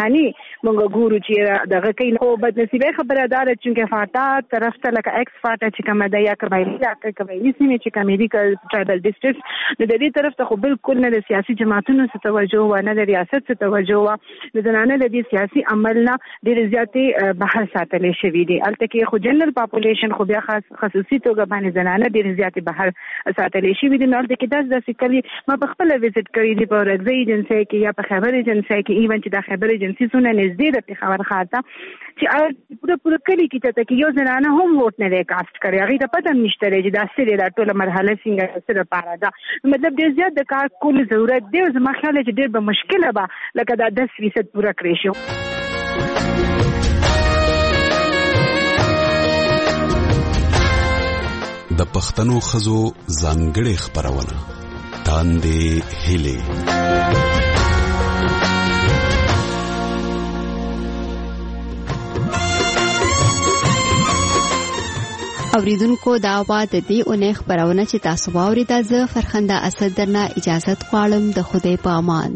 برهاني موږ ګورو چې دغه کوي. خو بدنصیبه خبره ده چې فاټا طرف ته لکه ایکس فاټا چې کومه ده یا قبایلي علاقه قبایلي سیمې چې کومې دي ټرایبل ډسټرکټ، نو د دې طرف ته خو بالکل نه د سیاسي جماعتونو څخه توجه و نه د ریاست څخه توجه و. د زنانه د دې سیاسي عمل نه ډېر زیاتې بهر ساتلې شوې دي. البته کې خو جنرال پاپولیشن خو بیا خاص خصوصي توګه باندې زنانه ډېر زیاتې بهر ساتلې شوې دي. نو البته کې داس داسې کلی ما په خپل وزټ کړی دی په رګزي ایجنسي کې یا په خبر ایجنسي کې، ایون چې دا خبر ایجنسي څونه نږدې ده په خبر خاطه چې پوره پوره کلی کې ته کې یو زنانه هم ووټ نه دی کاست کړی، هغه ته پته نشته چې دا سره دا ټول مرحله څنګه سره پاره ده. مطلب ډېر زیات د کار کول ضرورت دی. زما خیال چې ډېر به مشکله به لکه دا دس فیصد پوره کړی شو.
د پښتنو ښځو ځانګړې خپرونه تاندې هیلې.
اوریدونکو دا وا د دې اونۍ خبرونه چې تاسو واوریدا، زه فرخنده اسد درنه اجازت غواړم. د خدای په امان.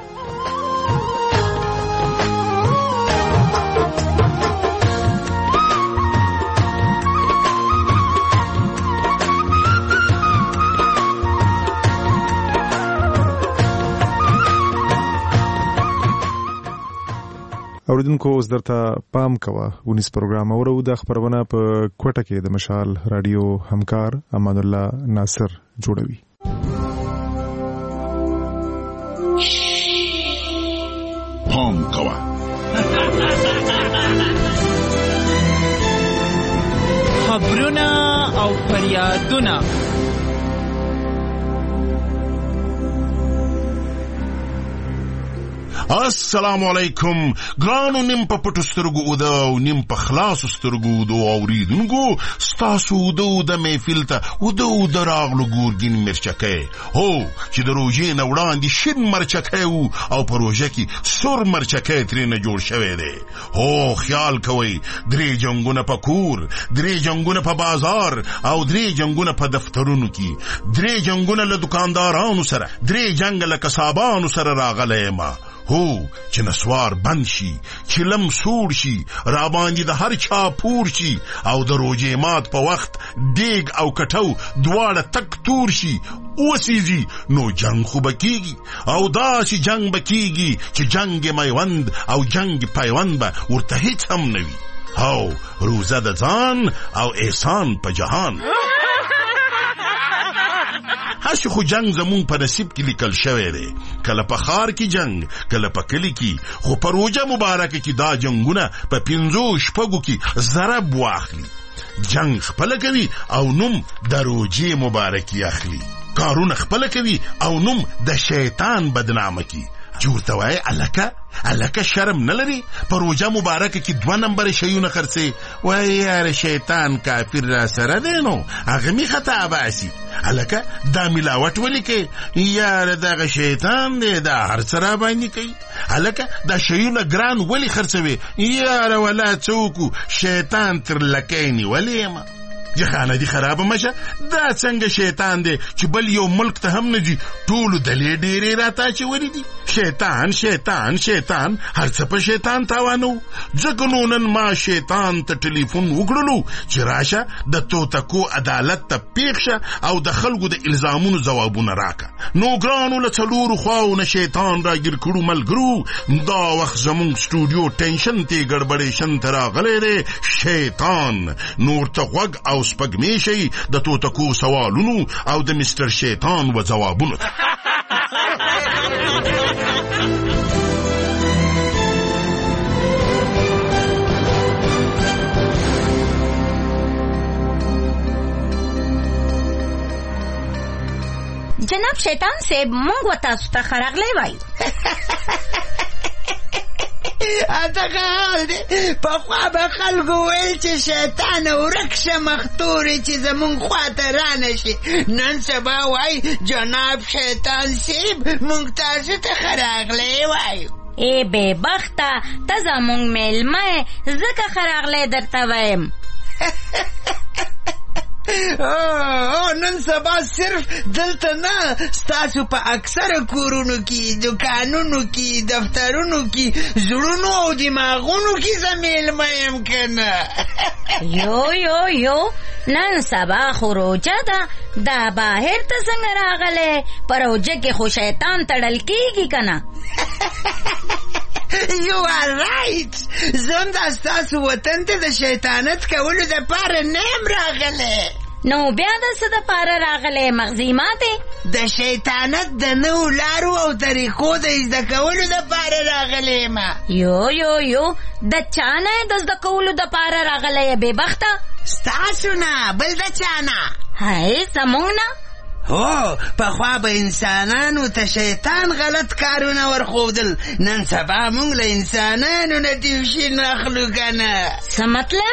اوریدونکو اوس درته پام کوه ونیس پروګرام اورو. د خبرونه په کوټه کې د مشال رادیو همکار امان الله ناصر جوړوي.
پام کوه
خبرونه او فریادونه
السلام علیکم ګرانو نیم په پټو سترګو اوده او نیم په خلاصو سترګو اوده اوریدونکو ستاسو اوده اوده محفل ته اوده اوده راغلو ګورګین مرچکی. هو چې د روژې نه وړاندې شین مرچکی و او په روژه کې سور مرچکی ترېنه جوړ شوی دی. هو خیال کوئ درې جنګونه په کور، درې جنګونه په بازار او درې جنګونه په دفترونو کې، درې جنګونه له دکاندارانو سره، درې جنګ له کسابانو سره راغلی ما. هو چې نسوار بند شي، چې لم سوړ شي، را باندې د هر چا پور شي او د روژې مات په وخت دیګ او کټو دواړه تک تور شي اوسیږي، نو جنگ خو بکیږي او داسې جنگ بکیږي چې جنگ میوند او جنگ پیوند به ورته هیڅ هم نوي. هو روزه د ځان او احسان په جهان. هرشي خو جنگ زمون په نصیب کې لیکل شوی دی، کله په ښار کې جنگ، کله په کلی کې، خو په روژه مبارکه کې دا جنگونه په پنځو شپږو کې ضرب واخلي. جنگ خپله کوي او نوم د روژې مبارکي اخلي، کارونه خپله کوي او نوم د شیطان بدنامه کی. جورته وای الکه الکه شرم نه لري په روژه مبارکه کې دوه نمبر شیونه خرڅي. وای یار شیطان کافر را سره دی نو هغه می خطا باسي. الکه دا ملاوت ولیکي یار دغه شیطان دی دا هر سره باندې کوي. الکه دا شیونه ګران ولی خرڅوي یار ولا څوک شیطان تر لکینی ولی ما جهانه دی خراب مشه. دا څنګه شیطان دی چې بل یو ملک ته هم نه جي ټولو دلې ډېرې راته اچولي دي. شیطان شیطان شیطان هر څه په شیطان تاوانو. ځکه نو نن ما شیطان ته ټلیفون وکړلو چې راشه د توتکو عدالت ته پیښ شه او د خلکو د الزامونو ځوابونه راکه. نو ګرانو له څلورو خواو نه شیطان راګیر کړو ملګرو. دا وخت زمونږ سټوډیو ټینشن ته ګډبډېشن ته راغلی دی شیطان. نور ته غوږ او سپګمې شي د توتکو سوالونو او د مستر شیطان و ځوابونو.
جناب شیطان صاحب مونږ و تاسو ته ښه راغلی وایو.
اتکه حال دی پخوا به خلکو ویل چې شیطان ورک شه مختورې چې زمونږ خواته رانه شي. نن سبا وای جناب شیطان صاحب مونږ تاسو ته ښه راغلی وایو.
ای بې بخته ته زمونږ میلمه یې ځکه ښه راغلی درته وایم.
او نن سبا صرف دلته نه ستاسو په اکثره کورونو کې دکانونو کې دفترونو کې زړونو او دماغونو کې زمیل میم کنه
یو یو یو نن سبا خو روجه ده دا باهر ته څنګه راغلی په روجه کې خو شیطان تړل کېږي کنه
You are right. زم دا ستاسو وطن ته د شیطانت کولو د پاره نیم راغلی.
نو بیا د څه د پاره راغلی مغزي ماتې؟
د شیطانت د نوو لارو او طریقو د زده کولو د پاره راغلی ما.
یو یو یو د چا نه د زده کولو د پاره راغلی بې بخته؟
ستاسو نه بل د چا نه.
هی زمونږ نه؟
هو پخوا به انسانانو ته شیطان غلط کارونه ورښودل، نن سبا موږ له انسانانو نه ټیوشن اخلو کنه.
څه مطلب؟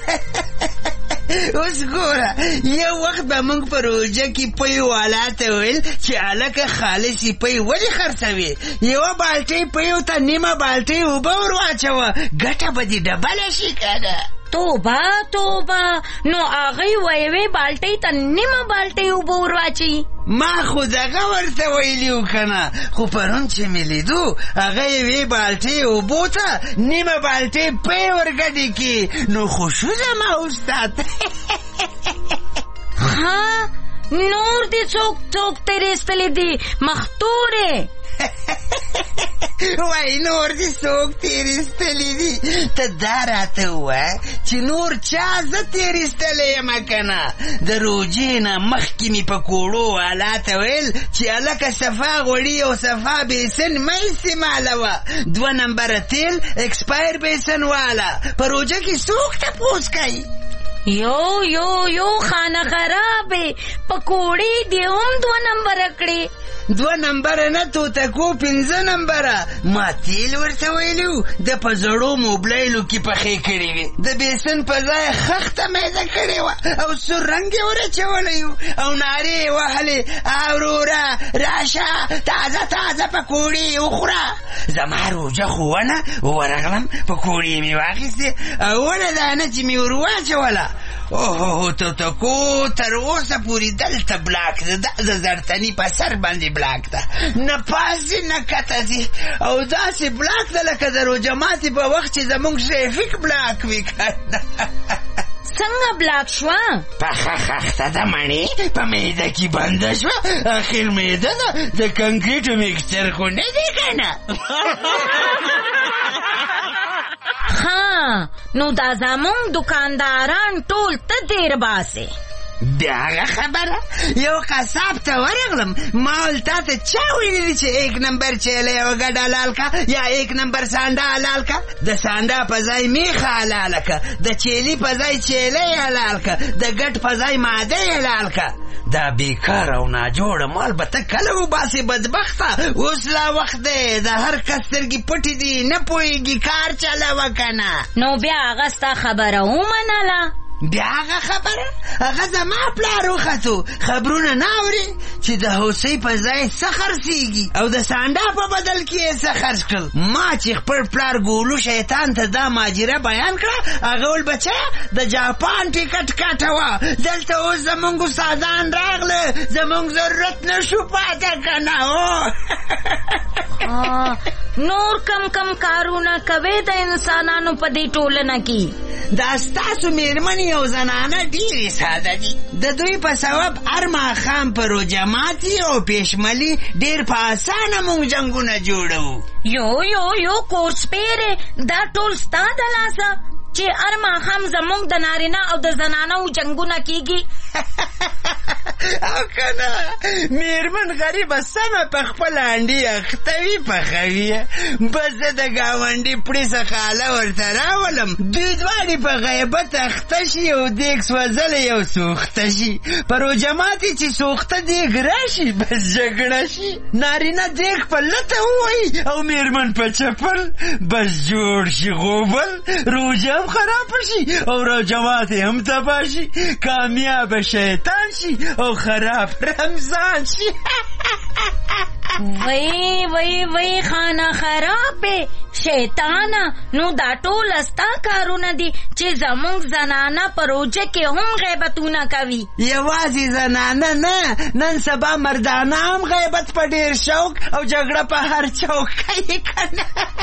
اوس ګوره یو وخت به موږ په روژه کې پی والا ته ویل چې هلکه خالصې پی ولې خرڅوې؟ یوه بالټۍ پیو ته نیمه بالټۍ اوبه ور واچوه، ګټه به دې ډبله شي کنه.
توبه توبه نو هغوی ویوې بالټۍ ته نیمه بالټۍ اوبه ور واچوي.
ما خو دغه ورته ویلي و کنه، خو پرون چې مې لیدو هغه یوې بالټۍ اوبو ته نیمه بالټۍ پی ورګډې کړي، نو خوشو زما استاد.
ها نور دې څوک څوک تیرې ایستلې دي مختورې؟
وای نور دې څوک تیرې ایستلې دي؟ ته دا راته ووایه چې نور چا زه تیرې ایستلی یم کنه. د روژې نه مخکې مې په کوړو والا ته ویل چې هلکه صفا غوړي او صفا بیسن مه استعمالوه، دوه نمبره تیل اکسپایر بیسن والا. په روژه کې څوک تپوس کوي؟
یو یو یو خانه خرابې پکوړې دې هم دوه نمبره کړې.
دوه نمبره نه توتکو پنځه نمبره. ما تیل ورته ویلو د په زړو موبلایلو کې پخې کړې وې، د بیسن په ځای خښته میده کړې وه او سور رنګ یې ورچولی و او نارې یې وهلې وروره راشه تازه تازه پکوړې وخوره. زما روژه خو ونه ورغلم پکوړې مې واخیستې اوله دانه چې مې ور واچوله اوه توتکو تر اوسه پورې دلته بلاک ده، د زرتني په سر باندې بلاک ده، نه پاسې نه کته ځي او داسې بلاک ده لکه د روژه ماتې په وخت چې زموږ ټریفیک بلاک وي کنه.
څنګه بلاک شوه؟
پخه خښته ده مڼې په معده کې بنده شوه، اخر معده ده د کنکریټو میکسچر خو نه دی کنه.
ها نو دا زمونږ دکانداران ټول ته دیر باسې.
بیا هغه خبره یو قصاب ته ورغلم، ما ول تا ته چا ویلي چې ایک نمبر چیله یو ګډ حلال کا یا ایک نمبر سانډه حلال کا؟ د سانډه په ځای میخه حلال کا، د چیلي په ځای چیله حلال کا، د ګډ په ځای ماده حلال کا. دا بیکار او ناجوړه مال به ته کله وباسې بدبخته؟ اوس لا وخت دی، د هر کس سترګې پټې دي، نه پوهېږي کار چلوه کنه.
نو بیا هغه ستا خبره ومنله؟
بیا هغه خبره هغه زما پلار وختو، خبرونه نه اوري چې د هوسۍ په ځای څه خرڅېږي او د سانډا په بدل کې یې څه خرڅ کړل. ما چې خپل پلار ګولو شیطان ته دا ماجره بیان کړه، هغه ول بچه د جاپان ټیکټ کاټوه، دلته اوس زمونږ استادان راغله، زمونږ ضرورت نشو پاته کنه.
نور کم کم کارونه کوي د انسانانو په دې ټولنه کې.
دا ستاسو میرمنې او زنانه ډېرې ساده دي، د دوی په سبب هر ماښام په روژه ماتي او پېشملي ډېر په اسانه مونږ جنګونه جوړوو.
یو یو یو کورس پیرې دا ټول ستا د لاسه چې هر ماښام زمونږ د نارینه او د زنانو جنګونه کېږي؟
او کنه میرمن غریبه سمه په خپل انډي اختوي پخوي، بس زه د ګاونډي پړي څخه خاله ورته راولم، دوی دواړې په غیبت اخته شي او دیګ سوځلی یو سوخته شي. په روژه ماتې چې سوخته دیګ راشي بس جګړه شي، نارینه دیګ په لته ووایي او میرمن په چپل، بس جوړ شي غوبل، روژه هم خراب شي او روژه ماتې هم تباه شي، کامیاب شیطان شي او خراب رمضان شي.
وای وای وای خانه خراب شیطانا، نو دا ټول استا کارونه دي چې زمونږ زنانه په روژه کې هم غیبتونه کوي.
یوازې زنانه نه، نن سبا مردانه هم غیبت په ډیر شوق او جګړه په هر چوک کوي کنه.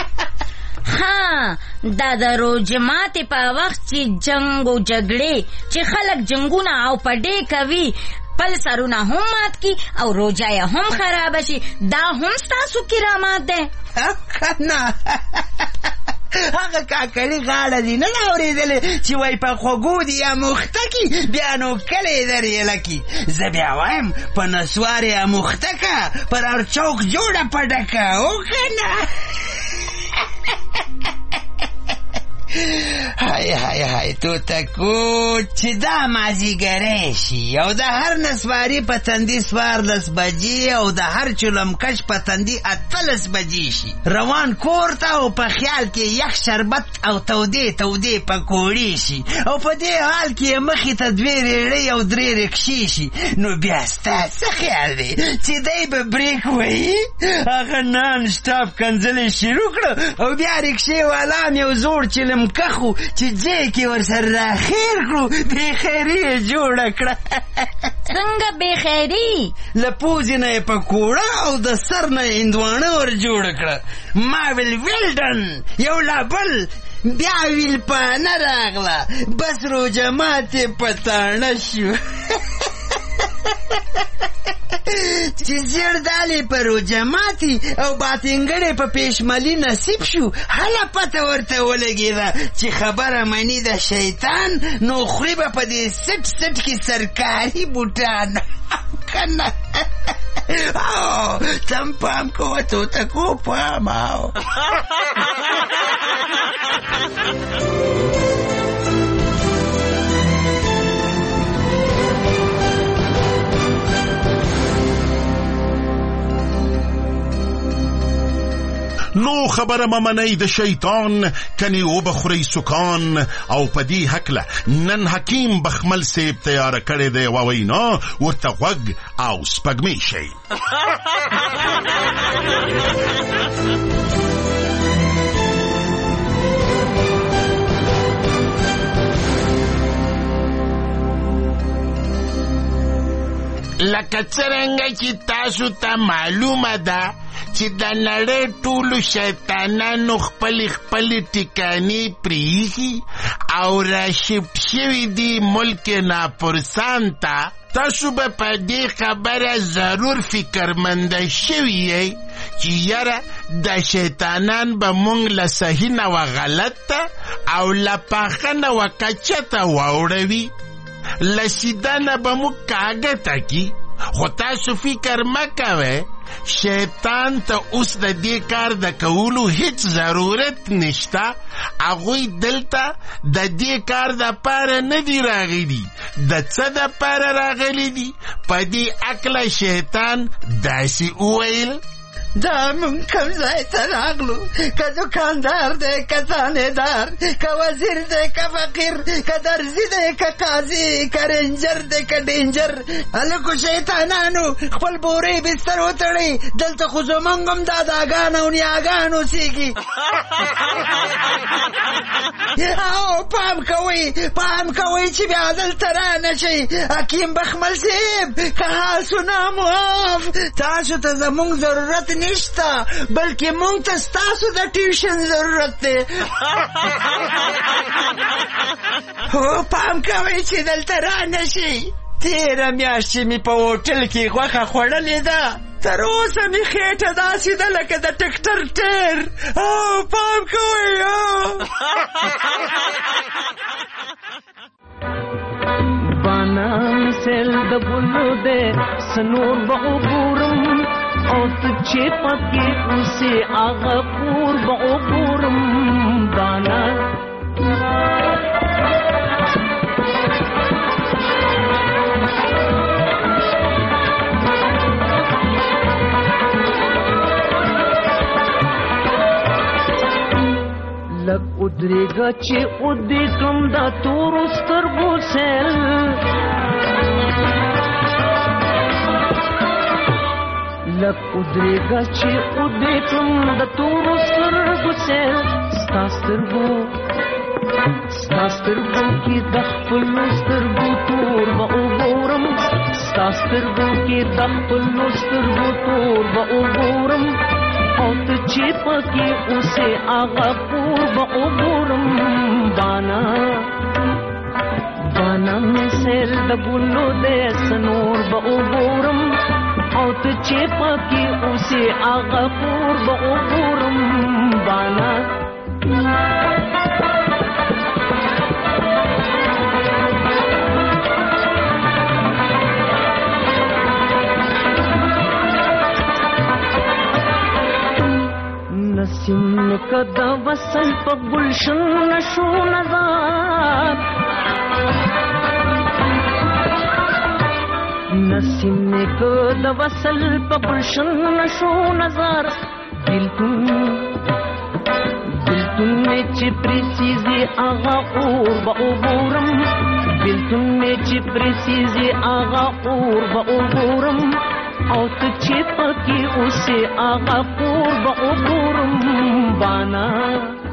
ها دا د روژه ماتې په وخت چې جنگ او جګړې چې خلک جنگونه او پډې کوي پل سرونه هم مات کی او روژه یې هم خراب شي، دا هم ستاسو کرامات ده
کنه. هغه کاکړي غاړه دي نه اورېدلې چې وای په خوږو دي یا مخته کی بیا نو کلی درېله کی. زه بیا وایم په نسوار یا مخته کا پر هر چوک جوړه پډکه او کنه. های های های تو تکو چې دا مازیګری شي او د هر نسواري په تندي څوارلس بجې او د هر چلمکش په تندي اتلس بجې شي، روان کور ته او په خیال کې یخ شربت او تودې تودې پکوړې شي او په دې حال کې مخې ته دوې ریړۍ او درې رکشې شي، نو بیا ستا څه خیال دی چې دی به بریک وایي؟ هغه نان سټاپ کنځلې شروع کړه او بیا رکشې والا م یو زوړ چلم کخو چې جې کې ورسره راخیر کړو بې خیري یې جوړه کړه.
څنګه بې خیري؟
له پوزې نه یې پکوړه او د سر نه یې هندواڼه ور جوړه کړه. ما ویل ویلډن یو لا بل، بیا ویل پانه راغله، بس روژه ماتې پتاڼه شو. چې زیړ دالې په روژه ماتې او باتنګړې په پېشملي نصیب شو، هله پته ورته ولګېده چې خبره مني د شیطان، نو خوري به په دې سټ سټ کې سرکاري بوټان کنه. او تم پام کوه تو تکو پام او.
نو خبره ممنی د شیطان کنی او بخوری سکان او پدی حکله نن حکیم بخمل سیب تیار کړی دی ووینا ورته غوږ او سپګمی شي.
لکه څرنګه چې تاسو ته معلومه ده چې د نړۍ ټولو شیطانانو خپلې خپلې ټکانې پرېښي او راشفټ شوي دي ملک ناپرسان ته، تاسو به په دې خبره ضرور فکرمنده شوي یئ چې یاره د شیطانان به مونږ له صحیح نه و غلط ته او له پاخه نه و کچه ته واوړوي، له سیده نه به مو کاږه تکي. خو تاسو فکر مه کوئ، شیطان ته اوس د دې کار د کولو هیڅ ضرورت نشته. هغوی دلته د دې کار دپاره نه دي راغلي، د څه دپاره راغلي دي؟ په دې عقله شیطان داسې وویل
دا مونږ کوم ځای ته راغلو، که دکاندار دی که ځانېدار، که وزیر دی که فقیر، که درزي دی که قاضي، که رینجر دی که ډینجر. هلکو شیطانانو خپل بورې بستر وتړئ، دلته خو زمونږ هم داداګان او نیاګان اوسېږي. او پام کوئ پام کوئ چې بیا دلته رانه شئ. حکیم بخمل صاحب که حال سنا معاف، تاسو ته زمونږ ضرورت نشته بلکې مونږ ته ستاسو د ټیوشن ضرورت دی. هو پام کوئ چې دلته رانه شئ. تېره میاشت چې مې په هوټل کې غوښه خوړلې ده، تر اوسه مې خېټه داسې ده لکه د ټکټر ټیر. او پام کوئ.
بانا مثل د ګلو دی سنور به وګورم او ته چې پکې اوسې هغه کور به وګورم. بانا لږ ودرېږه چې ودې کړم دا تورو سترګو سیل، لک ادریږه چې ادرې کړم د تورو سترګو سیل ستا سترګو ستا سترګو کې د خپلو سترګو تور به وګورم ستا سترګو کې د خپلو سترګو تور به وګورم او ته چې پکې اوسې هغه پور به وګورم بانا بانا مې سیل د ګلو دی سنور به وګورم او ته چې پکې اوسې هغه پور به وګورم بانا نسیم کدا وصل په گلشن نشو نظر نسیم کدا وصل په گلشن نشو نظر دلتون دلتون میں چپری سیزی آغا اور با اوبورم دلتون میں چپری سیزی آغا اور با اوبورم او ته چې پکې اوسې هغه پور به وګورم بانا